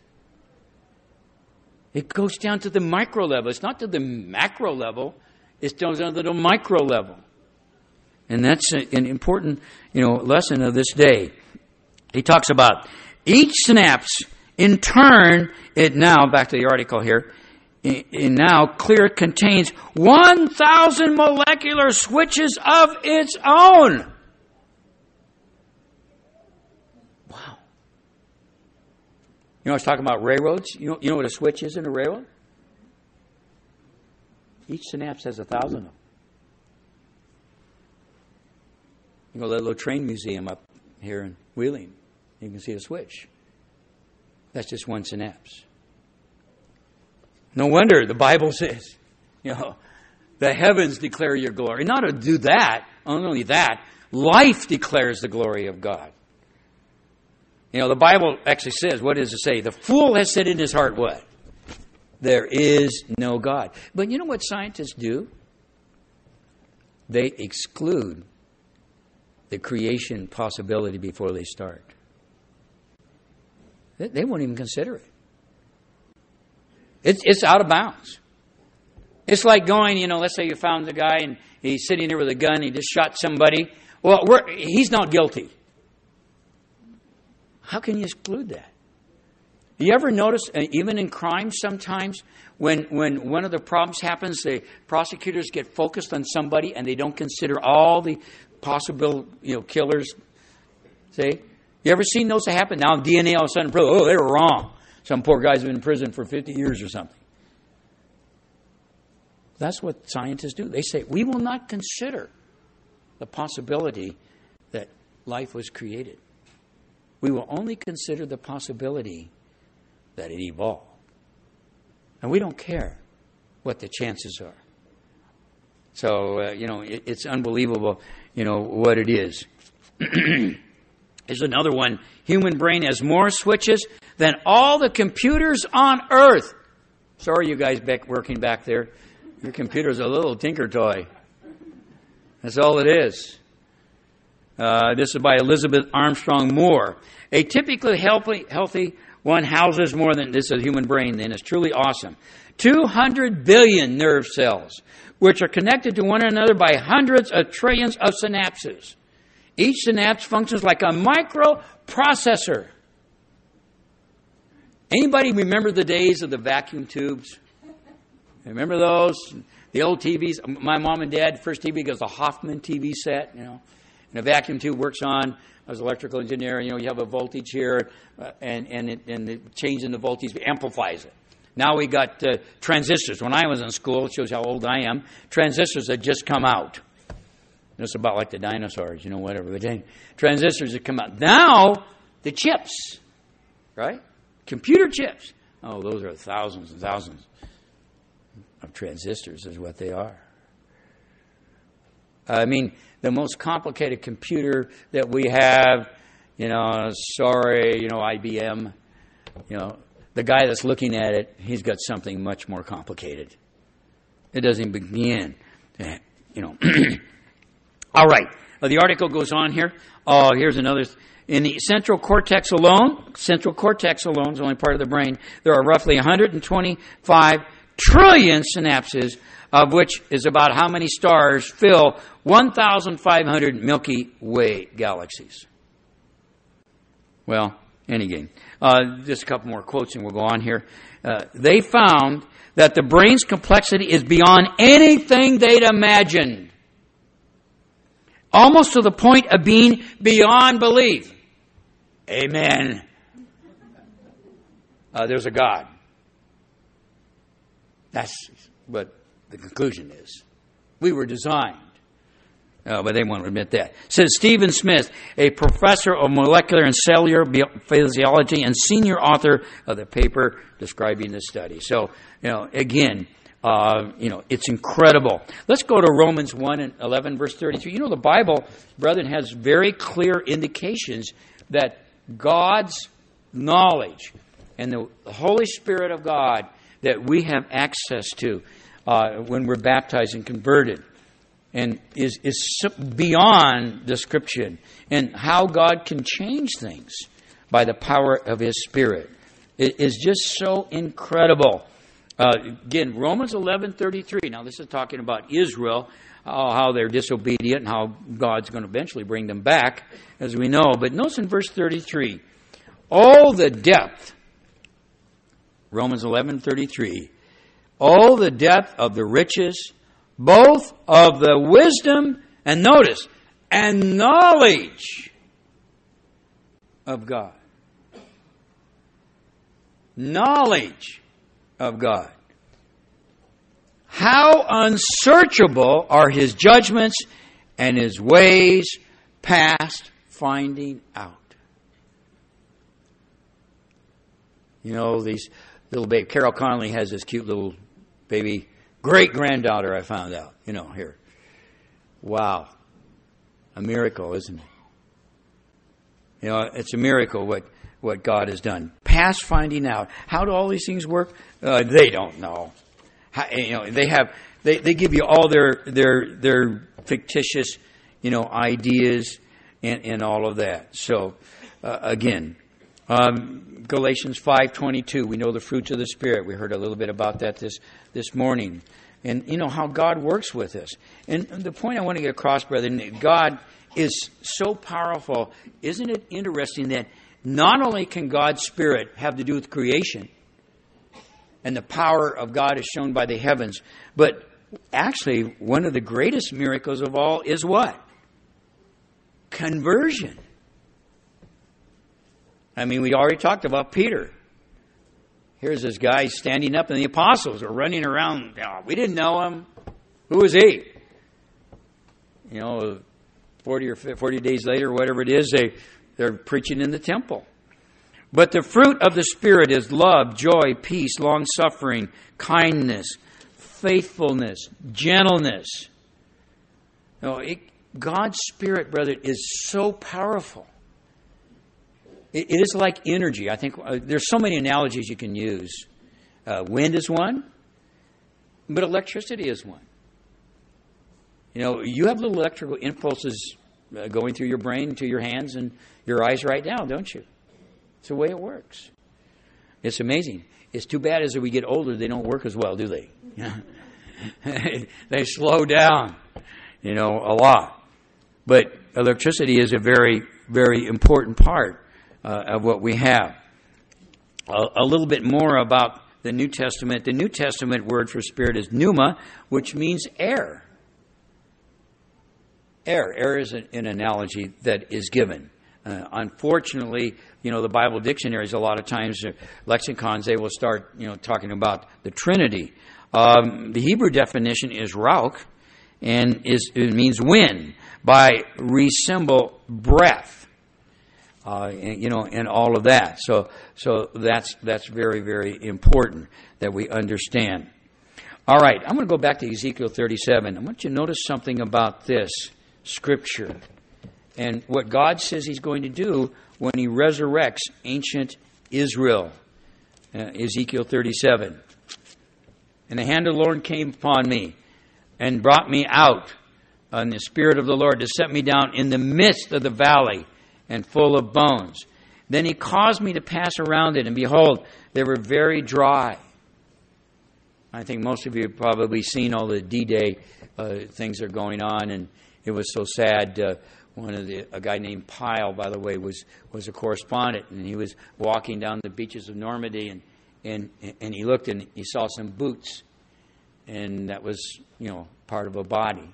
It goes down to the micro level. It's not to the macro level. It's down to the micro level. And that's an important, lesson of this day. He talks about each synapse in turn, back to the article here, now clear contains 1,000 molecular switches of its own. Wow. I was talking about railroads. You know what a switch is in a railroad? Each synapse has 1,000 of them. You go to the little train museum up here in Wheeling. You can see a switch. That's just one synapse. No wonder the Bible says, the heavens declare your glory. Not to do that, not only that, life declares the glory of God. The Bible actually says, what does it say? The fool has said in his heart what? There is no God. But you know what scientists do? They exclude the creation possibility before they start. They won't even consider it. It's out of bounds. It's like going, let's say you found the guy and he's sitting there with a gun, he just shot somebody. Well, he's not guilty. How can you exclude that? You ever notice, even in crime sometimes, when one of the problems happens, the prosecutors get focused on somebody and they don't consider all the possible, killers. See? You ever seen those happen? Now DNA all of a sudden proves, they were wrong. Some poor guy's been in prison for 50 years or something. That's what scientists do. They say, we will not consider the possibility that life was created. We will only consider the possibility that it evolved. And we don't care what the chances are. So, it's unbelievable, what it is. Here's another one. Human brain has more switches than all the computers on Earth. Sorry, you guys working back there. Your computer's a little tinker toy. That's all it is. This is by Elizabeth Armstrong Moore. A typically healthy one houses more than, this is a human brain then, it's truly awesome, 200 billion nerve cells, which are connected to one another by hundreds of trillions of synapses. Each synapse functions like a microprocessor. Anybody remember the days of the vacuum tubes? Remember those? The old TVs. My mom and dad, first TV was a Hoffman TV set, and a vacuum tube works on. I was an electrical engineer. You have a voltage here, and the change in the voltage amplifies it. Now we got transistors. When I was in school, it shows how old I am, transistors had just come out. It's about like the dinosaurs, whatever. But transistors had come out. Now, the chips, right? Computer chips. Oh, those are thousands and thousands of transistors is what they are. I mean, the most complicated computer that we have, IBM, the guy that's looking at it, he's got something much more complicated. It doesn't begin, All right. The article goes on here. Oh, here's another. In the central cortex alone is only part of the brain, there are roughly 125 trillion synapses, of which is about how many stars fill 1,500 Milky Way galaxies. Well, anyway, just a couple more quotes and we'll go on here. They found that the brain's complexity is beyond anything they'd imagined. Almost to the point of being beyond belief. Amen. There's a God. That's what the conclusion is. We were designed. But they won't admit that. Says Stephen Smith, a professor of molecular and cellular physiology and senior author of the paper describing the study. So, again, it's incredible. Let's go to Romans 1:11, verse 33. The Bible, brethren, has very clear indications that God's knowledge and the Holy Spirit of God that we have access to when we're baptized and converted. and is beyond description, and how God can change things by the power of His Spirit. It is just so incredible. Again, Romans 11:33. Now, this is talking about Israel, how they're disobedient, and how God's going to eventually bring them back, as we know. But notice in verse 33, all the depth, Romans 11:33, all the depth of the riches, both of the wisdom, and notice, and knowledge of God. Knowledge of God. How unsearchable are His judgments and His ways past finding out. You know, these little baby, Carol Connolly has this cute little baby great-granddaughter, I found out, here. Wow. A miracle, isn't it? It's a miracle what God has done. Past finding out. How do all these things work? They don't know. They give you all their fictitious, ideas and all of that. So, again, Galatians 5:22. We know the fruits of the Spirit. We heard a little bit about that this morning, and how God works with us. And the point I want to get across, brethren, God is so powerful. Isn't it interesting that not only can God's Spirit have to do with creation, and the power of God is shown by the heavens, but actually one of the greatest miracles of all is what? Conversion. I mean, we already talked about Peter. Here's this guy standing up, and the apostles are running around. Oh, we didn't know him. Who is he? 40 days later, whatever it is, they're preaching in the temple. But the fruit of the Spirit is love, joy, peace, long-suffering, kindness, faithfulness, gentleness. God's Spirit, brother, is so powerful. It is like energy. I think there's so many analogies you can use. Wind is one, but electricity is one. You have little electrical impulses going through your brain to your hands and your eyes right now, don't you? It's the way it works. It's amazing. It's too bad as we get older, they don't work as well, do they? They slow down, a lot. But electricity is a very, very important part of what we have. A little bit more about the New Testament. The New Testament word for Spirit is pneuma, which means air. Air is an analogy that is given. Unfortunately, the Bible dictionaries, a lot of times, lexicons, they will start, talking about the Trinity. The Hebrew definition is rauch, and it means wind, by resemble breath, and all of that. So that's very, very important that we understand. All right, I'm going to go back to Ezekiel 37. I want you to notice something about this Scripture and what God says He's going to do when He resurrects ancient Israel. Ezekiel 37. And the hand of the Lord came upon me and brought me out in the Spirit of the Lord to set me down in the midst of the valley and full of bones. Then He caused me to pass around it, and behold, they were very dry. I think most of you have probably seen all the D-Day things that are going on, and it was so sad. A guy named Pyle, by the way, was a correspondent, and he was walking down the beaches of Normandy, and he looked and he saw some boots, and that was part of a body.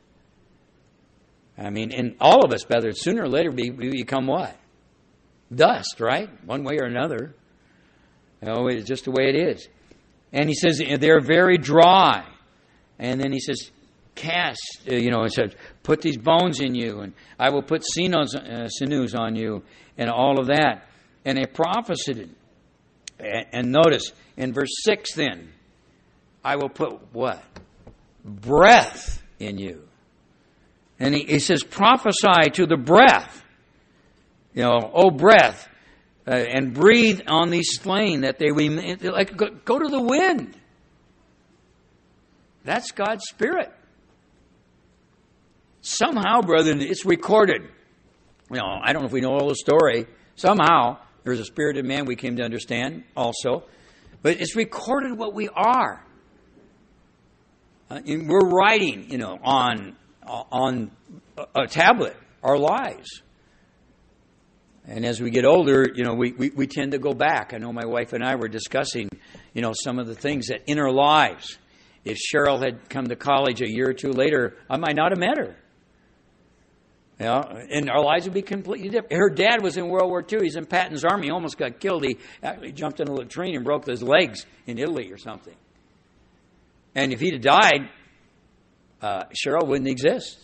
I mean, and all of us, brother, sooner or later we become what? Dust, right? One way or another. It's just the way it is. And he says they're very dry, and then he says, cast, it says, put these bones in you, and I will put sinews on you, and all of that. And they prophesied it. And notice, in verse 6 then, I will put what? Breath in you. And he says, prophesy to the breath. O breath, and breathe on these slain that they like go to the wind. That's God's Spirit. Somehow, brethren, it's recorded. I don't know if we know all the story. Somehow, there's a spirited man we came to understand also. But it's recorded what we are. And we're writing, on a tablet, our lives. And as we get older, we tend to go back. I know my wife and I were discussing, some of the things that in our lives. If Cheryl had come to college a year or two later, I might not have met her. And our lives would be completely different. Her dad was in World War II. He's in Patton's army. He almost got killed. He actually jumped in a latrine and broke his legs in Italy or something. And if he'd have died, Cheryl wouldn't exist.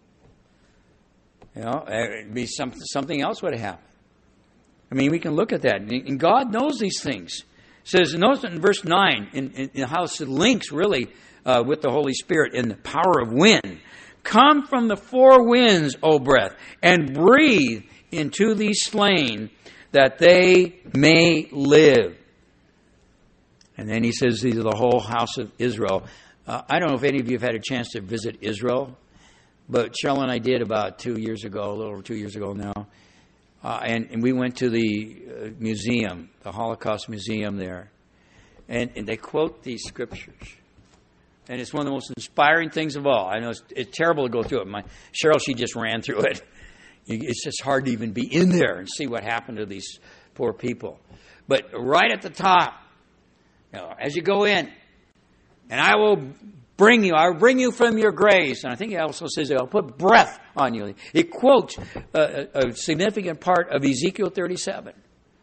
It'd be something else would have happened. I mean, we can look at that. And God knows these things. It says, notice in verse 9, in how it links really with the Holy Spirit in the power of wind. Come from the four winds, O breath, and breathe into these slain, that they may live. And then he says, these are the whole house of Israel. I don't know if any of you have had a chance to visit Israel, but Cheryl and I did about 2 years ago, a little over 2 years ago now. And we went to the museum, the Holocaust Museum there. And they quote these scriptures. And it's one of the most inspiring things of all. I know it's terrible to go through it. Cheryl, she just ran through it. It's just hard to even be in there and see what happened to these poor people. But right at the top, as you go in, and I will bring you from your graves. And I think it also says, I'll put breath on you. It quotes a significant part of Ezekiel 37.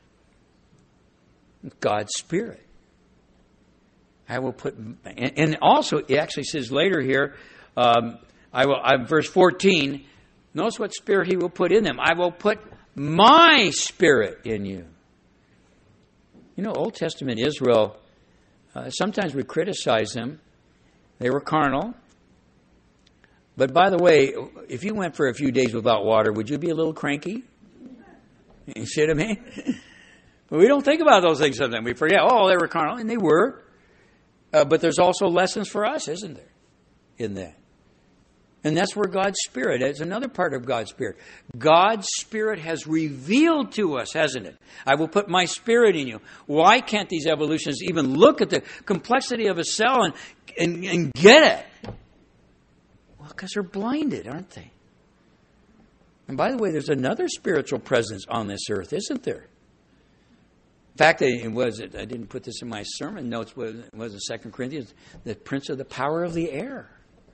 God's Spirit. I will put, and also it actually says later here, verse 14, notice what spirit he will put in them. I will put my spirit in you. Old Testament Israel, sometimes we criticize them. They were carnal. But by the way, if you went for a few days without water, would you be a little cranky? You see what I mean? But we don't think about those things sometimes. We forget, they were carnal, and they were. But there's also lessons for us, isn't there, in that? And that's where God's Spirit is another part of God's Spirit. God's Spirit has revealed to us, hasn't it? I will put my Spirit in you. Why can't these evolutionists even look at the complexity of a cell and get it? Well, because they're blinded, aren't they? And by the way, there's another spiritual presence on this earth, isn't there? In fact, I didn't put this in my sermon notes, was in 2 Corinthians, the prince of the power of the air.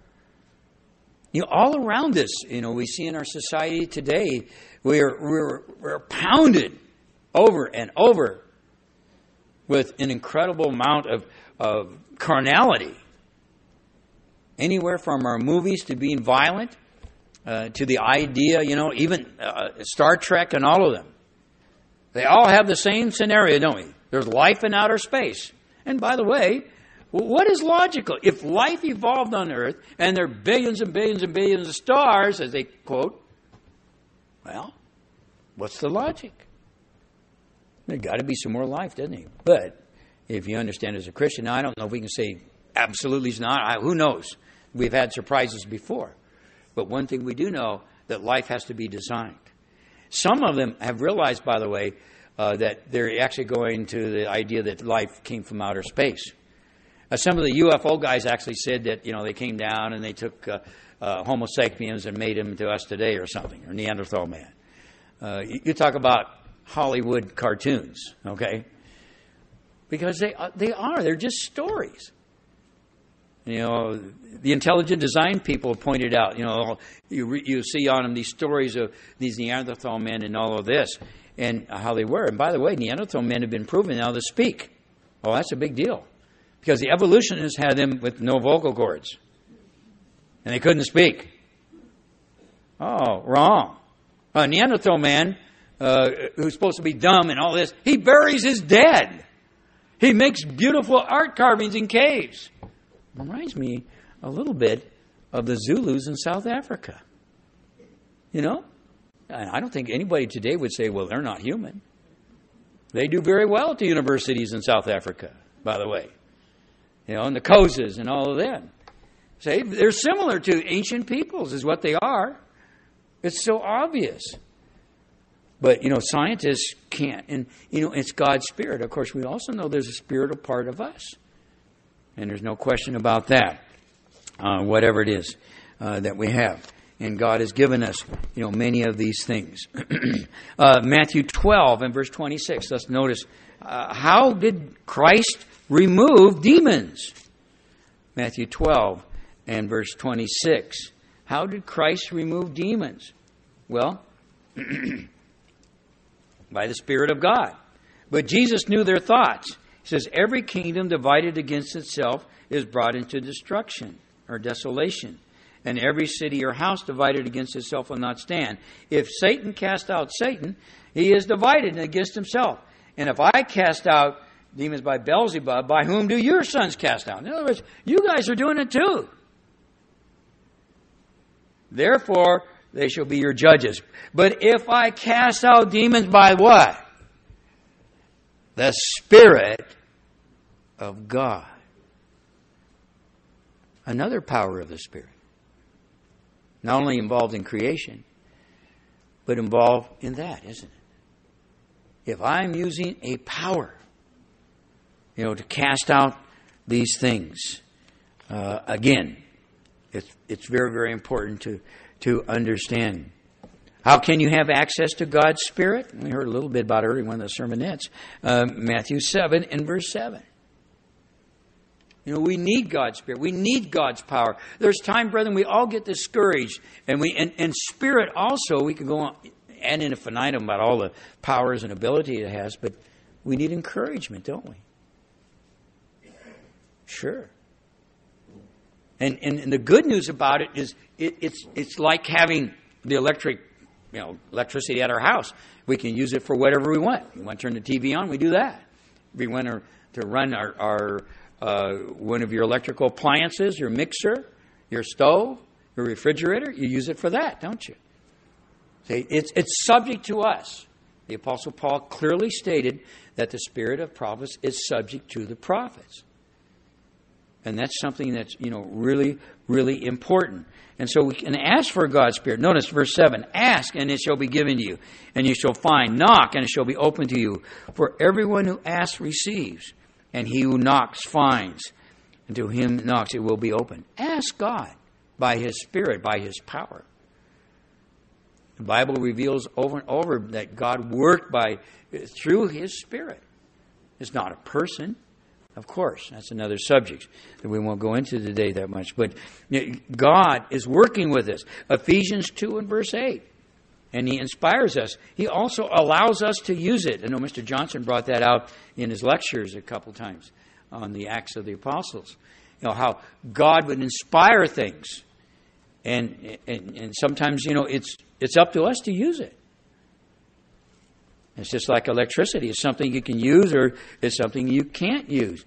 All around us, we see in our society today, we're pounded over and over with an incredible amount of carnality. Anywhere from our movies to being violent, to the idea, even Star Trek and all of them. They all have the same scenario, don't we? There's life in outer space. And by the way, what is logical? If life evolved on Earth and there are billions and billions and billions of stars, as they quote, well, what's the logic? There's got to be some more life, doesn't there? But if you understand as a Christian, now I don't know if we can say absolutely it's not. Who knows? We've had surprises before. But one thing we do know, that life has to be designed. Some of them have realized, by the way, that they're actually going to the idea that life came from outer space. Some of the UFO guys actually said that, they came down and they took Homo sapiens and made him to us today or something, or Neanderthal man. You talk about Hollywood cartoons, okay? Because they're just stories. The intelligent design people pointed out, you see on them these stories of these Neanderthal men and all of this and how they were. And by the way, Neanderthal men have been proven now to speak. Oh, that's a big deal. Because the evolutionists had them with no vocal cords. And they couldn't speak. Oh, wrong. A Neanderthal man who's supposed to be dumb and all this, he buries his dead. He makes beautiful art carvings in caves. Reminds me a little bit of the Zulus in South Africa. I don't think anybody today would say, well, they're not human. They do very well at the universities in South Africa, by the way. And the Xhosas and all of them. See, they're similar to ancient peoples is what they are. It's so obvious. But, scientists can't. And, it's God's Spirit. Of course, we also know there's a spiritual part of us. And there's no question about that, whatever it is that we have. And God has given us, many of these things. Matthew 12 and verse 26. Let's notice, how did Christ remove demons? Matthew 12 and verse 26. How did Christ remove demons? Well, by the Spirit of God. But Jesus knew their thoughts. He says, every kingdom divided against itself is brought into destruction or desolation. And every city or house divided against itself will not stand. If Satan cast out Satan, he is divided against himself. And if I cast out demons by Beelzebub, by whom do your sons cast out? In other words, you guys are doing it too. Therefore, they shall be your judges. But if I cast out demons by what? The Spirit of God. Another power of the Spirit. Not only involved in creation, but involved in that, isn't it? If I'm using a power, to cast out these things, again, it's very, very important to understand. How can you have access to God's Spirit? We heard a little bit about it earlier in one of the sermonettes. Matthew 7 and verse 7. We need God's Spirit. We need God's power. There's time, brethren, we all get discouraged. And Spirit also, we could go on and in infinitum about all the powers and ability it has, but we need encouragement, don't we? Sure. And the good news about it is it's like having the electricity at our house. We can use it for whatever we want. We want to turn the TV on, we do that. We want to run our one of your electrical appliances, your mixer, your stove, your refrigerator, you use it for that, don't you? See, it's subject to us. The Apostle Paul clearly stated that the spirit of prophets is subject to the prophets. And that's something that's, really, really important. And so we can ask for God's Spirit. Notice verse 7. Ask, and it shall be given to you. And you shall find. Knock, and it shall be opened to you. For everyone who asks receives. And he who knocks finds. And to him who knocks it will be opened. Ask God by His Spirit, by His power. The Bible reveals over and over that God worked through His Spirit. It's not a person. Of course, that's another subject that we won't go into today that much. But God is working with us. Ephesians 2 and verse 8. And He inspires us. He also allows us to use it. I know Mr. Johnson brought that out in his lectures a couple times on the Acts of the Apostles. How God would inspire things. And sometimes, it's up to us to use it. It's just like electricity. It's something you can use or it's something you can't use.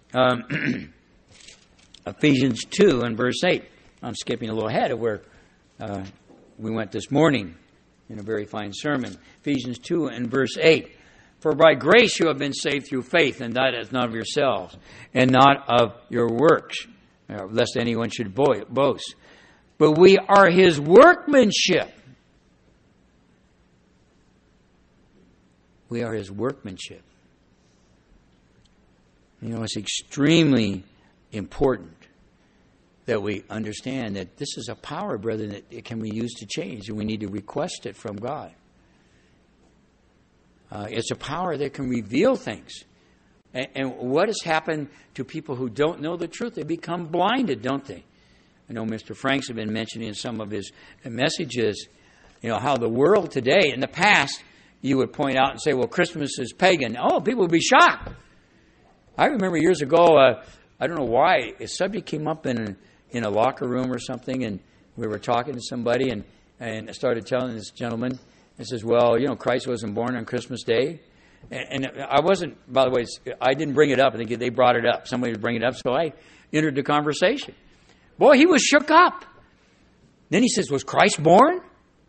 Ephesians 2 and verse 8. I'm skipping a little ahead of where we went this morning in a very fine sermon. Ephesians 2 and verse 8. For by grace you have been saved through faith, and that is not of yourselves, and not of your works, lest anyone should boast. But we are His workmanship. We are His workmanship. It's extremely important that we understand that this is a power, brethren, that it can be used to change, and we need to request it from God. It's a power that can reveal things. And what has happened to people who don't know the truth? They become blinded, don't they? I know Mr. Franks has been mentioning in some of his messages, how the world today, in the past, you would point out and say, well, Christmas is pagan. Oh, people would be shocked. I remember years ago, I don't know why, a subject came up in a locker room or something, and we were talking to somebody, and I started telling this gentleman, and says, well, Christ wasn't born on Christmas Day. And I wasn't, by the way, I didn't bring it up. I think they brought it up. Somebody would bring it up, so I entered the conversation. Boy, he was shook up. Then he says, was Christ born?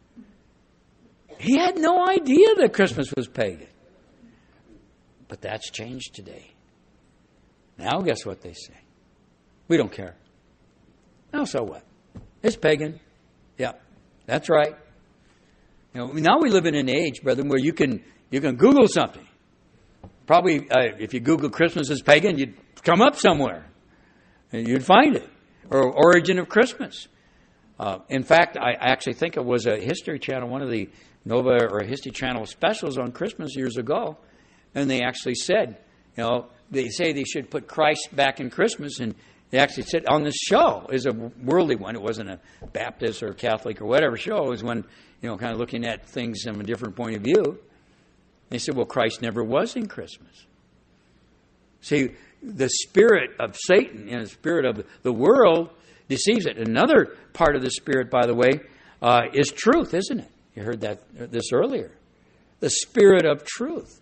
He had no idea that Christmas was pagan. But that's changed today. Now guess what they say? We don't care. Oh, so what? It's pagan. Yeah, that's right. Now we live in an age, brethren, where you can Google something. Probably, if you Google Christmas as pagan, you'd come up somewhere. And you'd find it. Or origin of Christmas. In fact, I actually think it was a History Channel, one of the Nova or History Channel specials on Christmas years ago. And they actually said, they say they should put Christ back in Christmas. And they actually said on this show, is a worldly one. It wasn't a Baptist or Catholic or whatever show. It was one, kind of looking at things from a different point of view. They said, well, Christ never was in Christmas. See, the spirit of Satan and the spirit of the world deceives it. Another part of the spirit, by the way, is truth, isn't it? You heard this earlier. The spirit of truth.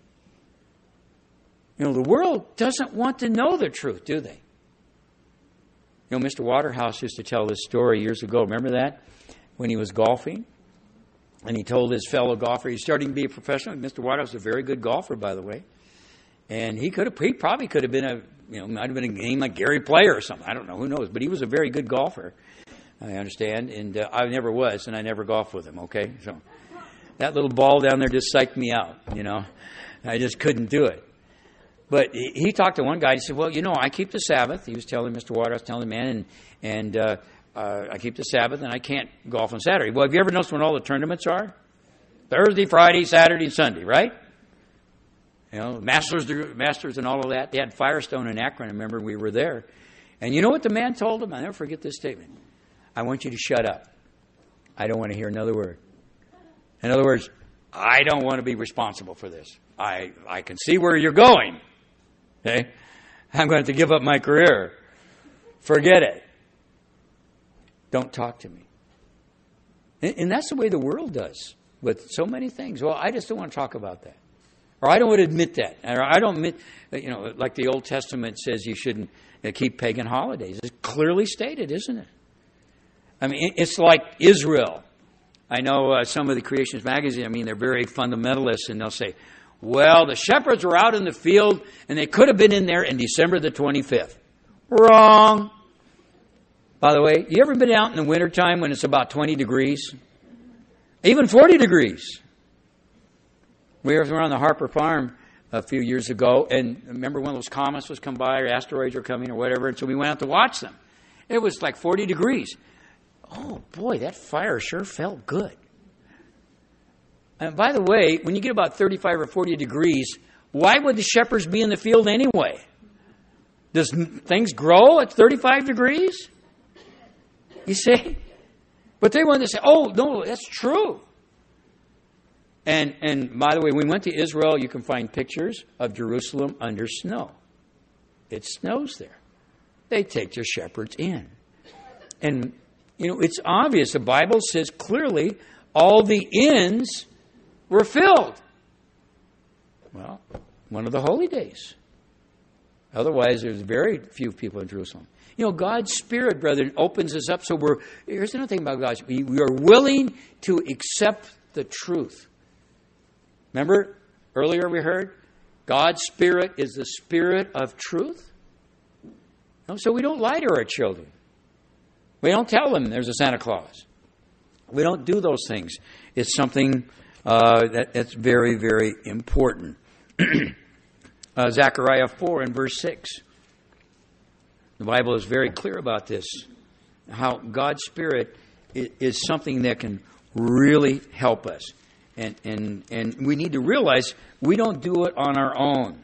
The world doesn't want to know the truth, do they? Mr. Waterhouse used to tell this story years ago. Remember that? When he was golfing. And he told his fellow golfer, he's starting to be a professional. Mr. Waterhouse was a very good golfer, by the way. And he probably could have been might have been a name like Gary Player or something. I don't know, who knows. But he was a very good golfer, I understand. And I never was, and I never golfed with him, okay? So that little ball down there just psyched me out, I just couldn't do it. But he talked to one guy. He said, well, I keep the Sabbath. He was telling Mr. Waterhouse, telling the man, and I keep the Sabbath, and I can't golf on Saturday. Well, have you ever noticed when all the tournaments are? Thursday, Friday, Saturday, and Sunday, right? Masters and all of that. They had Firestone in Akron. I remember we were there. And you know what the man told him? I'll never forget this statement. I want you to shut up. I don't want to hear another word. In other words, I don't want to be responsible for this. I can see where you're going. Okay? I'm going to give up my career. Forget it. Don't talk to me. And that's the way the world does with so many things. Well, I just don't want to talk about that. Or I don't want to admit that. Or I don't admit, like the Old Testament says you shouldn't keep pagan holidays. It's clearly stated, isn't it? I mean, it's like Israel. I know some of the Creationist magazine, they're very fundamentalists, and they'll say, well, the shepherds were out in the field, and they could have been in there in December the 25th. Wrong. By the way, you ever been out in the wintertime when it's about 20 degrees? Even 40 degrees. We were on the Harper Farm a few years ago, and remember one of those comets was come by, or asteroids were coming, or whatever, and so we went out to watch them. It was like 40 degrees. Oh, boy, that fire sure felt good. And by the way, when you get about 35 or 40 degrees, why would the shepherds be in the field anyway? Does things grow at 35 degrees? You see? But they wanted to say, oh, no, that's true. And by the way, when we went to Israel, you can find pictures of Jerusalem under snow. It snows there. They take their shepherds in. And, it's obvious. The Bible says clearly all the inns were filled. Well, one of the holy days. Otherwise, there's very few people in Jerusalem. God's Spirit, brethren, opens us up. So here's another thing about God's Spirit. We are willing to accept the truth. Remember, earlier we heard, God's Spirit is the Spirit of truth. So we don't lie to our children. We don't tell them there's a Santa Claus. We don't do those things. It's something that's very, very important. Zechariah 4 and verse 6. The Bible is very clear about this. How God's Spirit is something that can really help us. And we need to realize we don't do it on our own.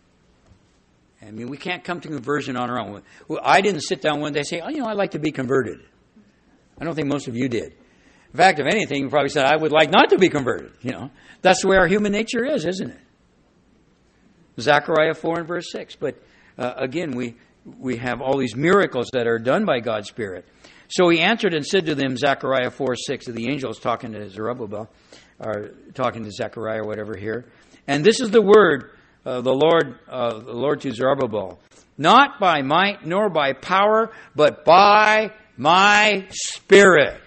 We can't come to conversion on our own. Well, I didn't sit down one day and say, I'd like to be converted. I don't think most of you did. In fact, if anything, you probably said, I would like not to be converted. That's the way our human nature is, isn't it? Zechariah 4 and verse 6. But again, we have all these miracles that are done by God's Spirit. So he answered and said to them, Zechariah 4:6, the angels talking to Zerubbabel, or talking to Zechariah, whatever here. And this is the word the Lord to Zerubbabel. Not by might nor by power, but by my Spirit.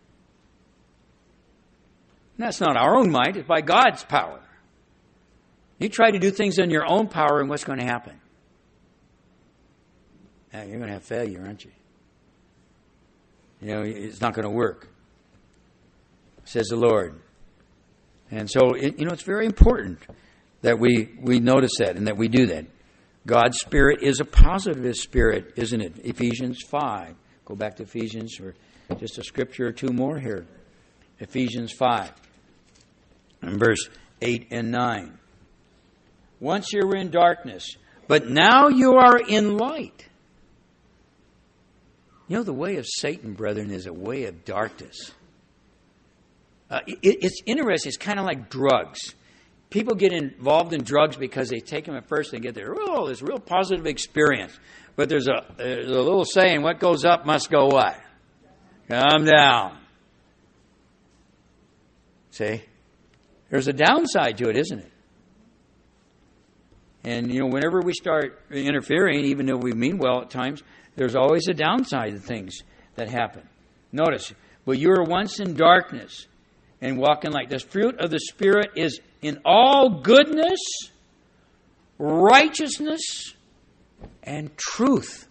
And that's not our own might, it's by God's power. You try to do things in your own power, and what's going to happen? You're going to have failure, aren't you? it's not going to work, says the Lord. And so, it's very important that we notice that and that we do that. God's Spirit is a positive Spirit, isn't it? Ephesians 5. Go back to Ephesians for just a scripture or two more here. Ephesians 5, and verse 8 and 9. Once you were in darkness, but now you are in light. The way of Satan, brethren, is a way of darkness. It's interesting. It's kind of like drugs. People get involved in drugs because they take them at first and get this real positive experience. But there's a little saying, what goes up must go what? Come down. See? There's a downside to it, isn't it? And, whenever we start interfering, even though we mean well at times, there's always a downside to things that happen. Notice, but you were once in darkness and walking like this. Fruit of the Spirit is in all goodness, righteousness, and truth.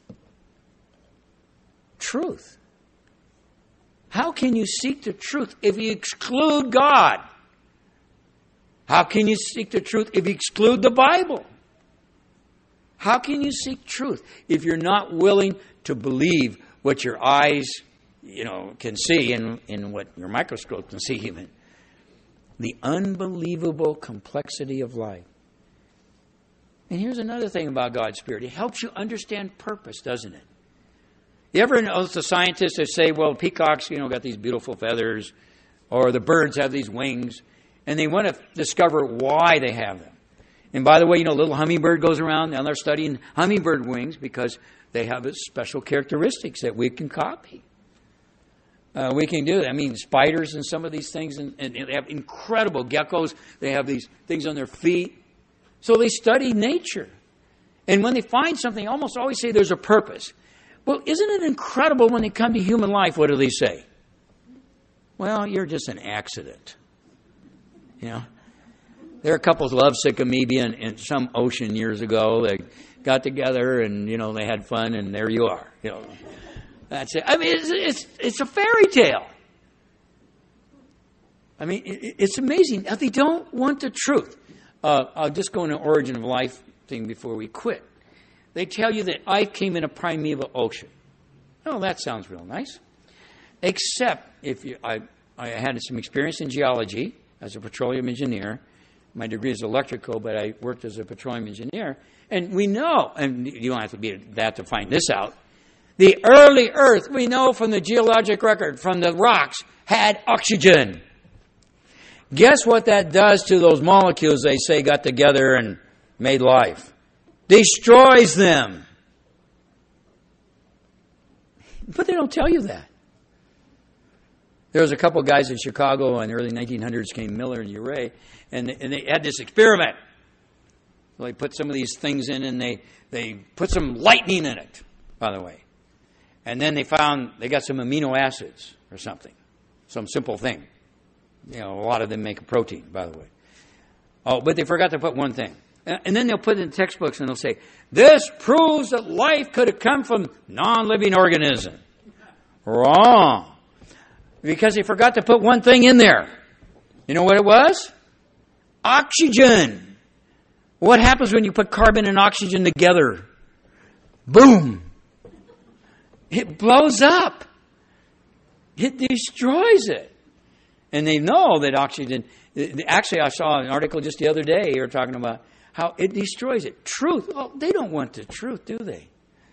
Truth. How can you seek the truth if you exclude God? How can you seek the truth if you exclude the Bible? How can you seek truth if you're not willing to believe what your eyes, can see and what your microscope can see even? The unbelievable complexity of life. And here's another thing about God's Spirit. It helps you understand purpose, doesn't it? You ever notice the scientists that say, well, peacocks, got these beautiful feathers, or the birds have these wings, and they want to discover why they have them. And by the way, a little hummingbird goes around, and they're studying hummingbird wings because they have special characteristics that we can copy. We can do that. Spiders and some of these things, and they have incredible geckos. They have these things on their feet. So they study nature. And when they find something, they almost always say there's a purpose. Well, isn't it incredible when they come to human life, what do they say? Well, you're just an accident. There are couples lovesick of me being in some ocean years ago. They got together and, they had fun, and there you are. That's it. It's a fairy tale. It's amazing. Now, they don't want the truth. I'll just go into origin of life thing before we quit. They tell you that life came in a primeval ocean. Oh, that sounds real nice. Except I had some experience in geology as a petroleum engineer. My degree is electrical, but I worked as a petroleum engineer. And we know, and you don't have to be that to find this out, the early Earth, we know from the geologic record, from the rocks, had oxygen. Guess what that does to those molecules they say got together and made life? Destroys them. But they don't tell you that. There was a couple of guys in Chicago in the early 1900s, came Miller and Urey, and they had this experiment. So they put some of these things in, and they put some lightning in it, by the way. And then they found they got some amino acids or something, some simple thing. A lot of them make a protein, by the way. Oh, but they forgot to put one thing. And then they'll put it in textbooks and they'll say, this proves that life could have come from non-living organism. Wrong. Because they forgot to put one thing in there. You know what it was? Oxygen. What happens when you put carbon and oxygen together? Boom. It blows up. It destroys it. And they know that oxygen, actually I saw an article just the other day, they were talking about how it destroys it. Truth, well, they don't want the truth, do they?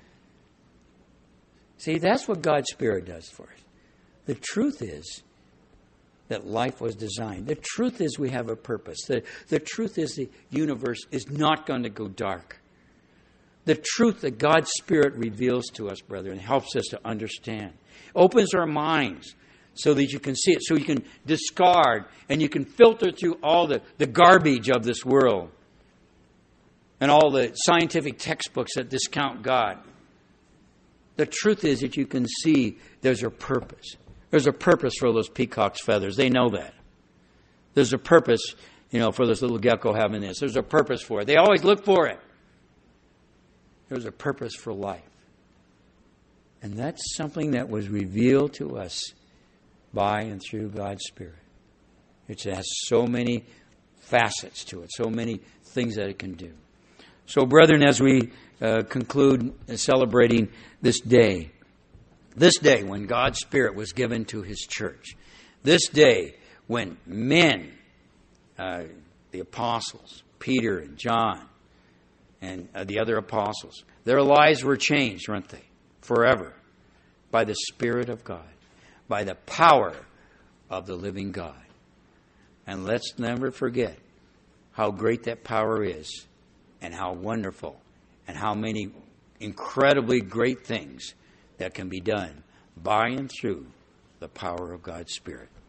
See, that's what God's Spirit does for us. The truth is that life was designed. The truth is we have a purpose. The truth is the universe is not going to go dark. The truth that God's Spirit reveals to us, brethren, helps us to understand. Opens our minds so that you can see it, so you can discard and you can filter through all the garbage of this world and all the scientific textbooks that discount God. The truth is that you can see there's a purpose. There's a purpose for those peacock's feathers. They know that. There's a purpose, for this little gecko having this. There's a purpose for it. They always look for it. There's a purpose for life. And that's something that was revealed to us by and through God's Spirit. It has so many facets to it, so many things that it can do. So, brethren, as we conclude celebrating this day when God's Spirit was given to His church, this day when men, the apostles, Peter and John, and the other apostles, their lives were changed, weren't they? Forever. By the Spirit of God. By the power of the living God. And let's never forget how great that power is, and how wonderful, and how many incredibly great things that can be done by and through the power of God's Spirit.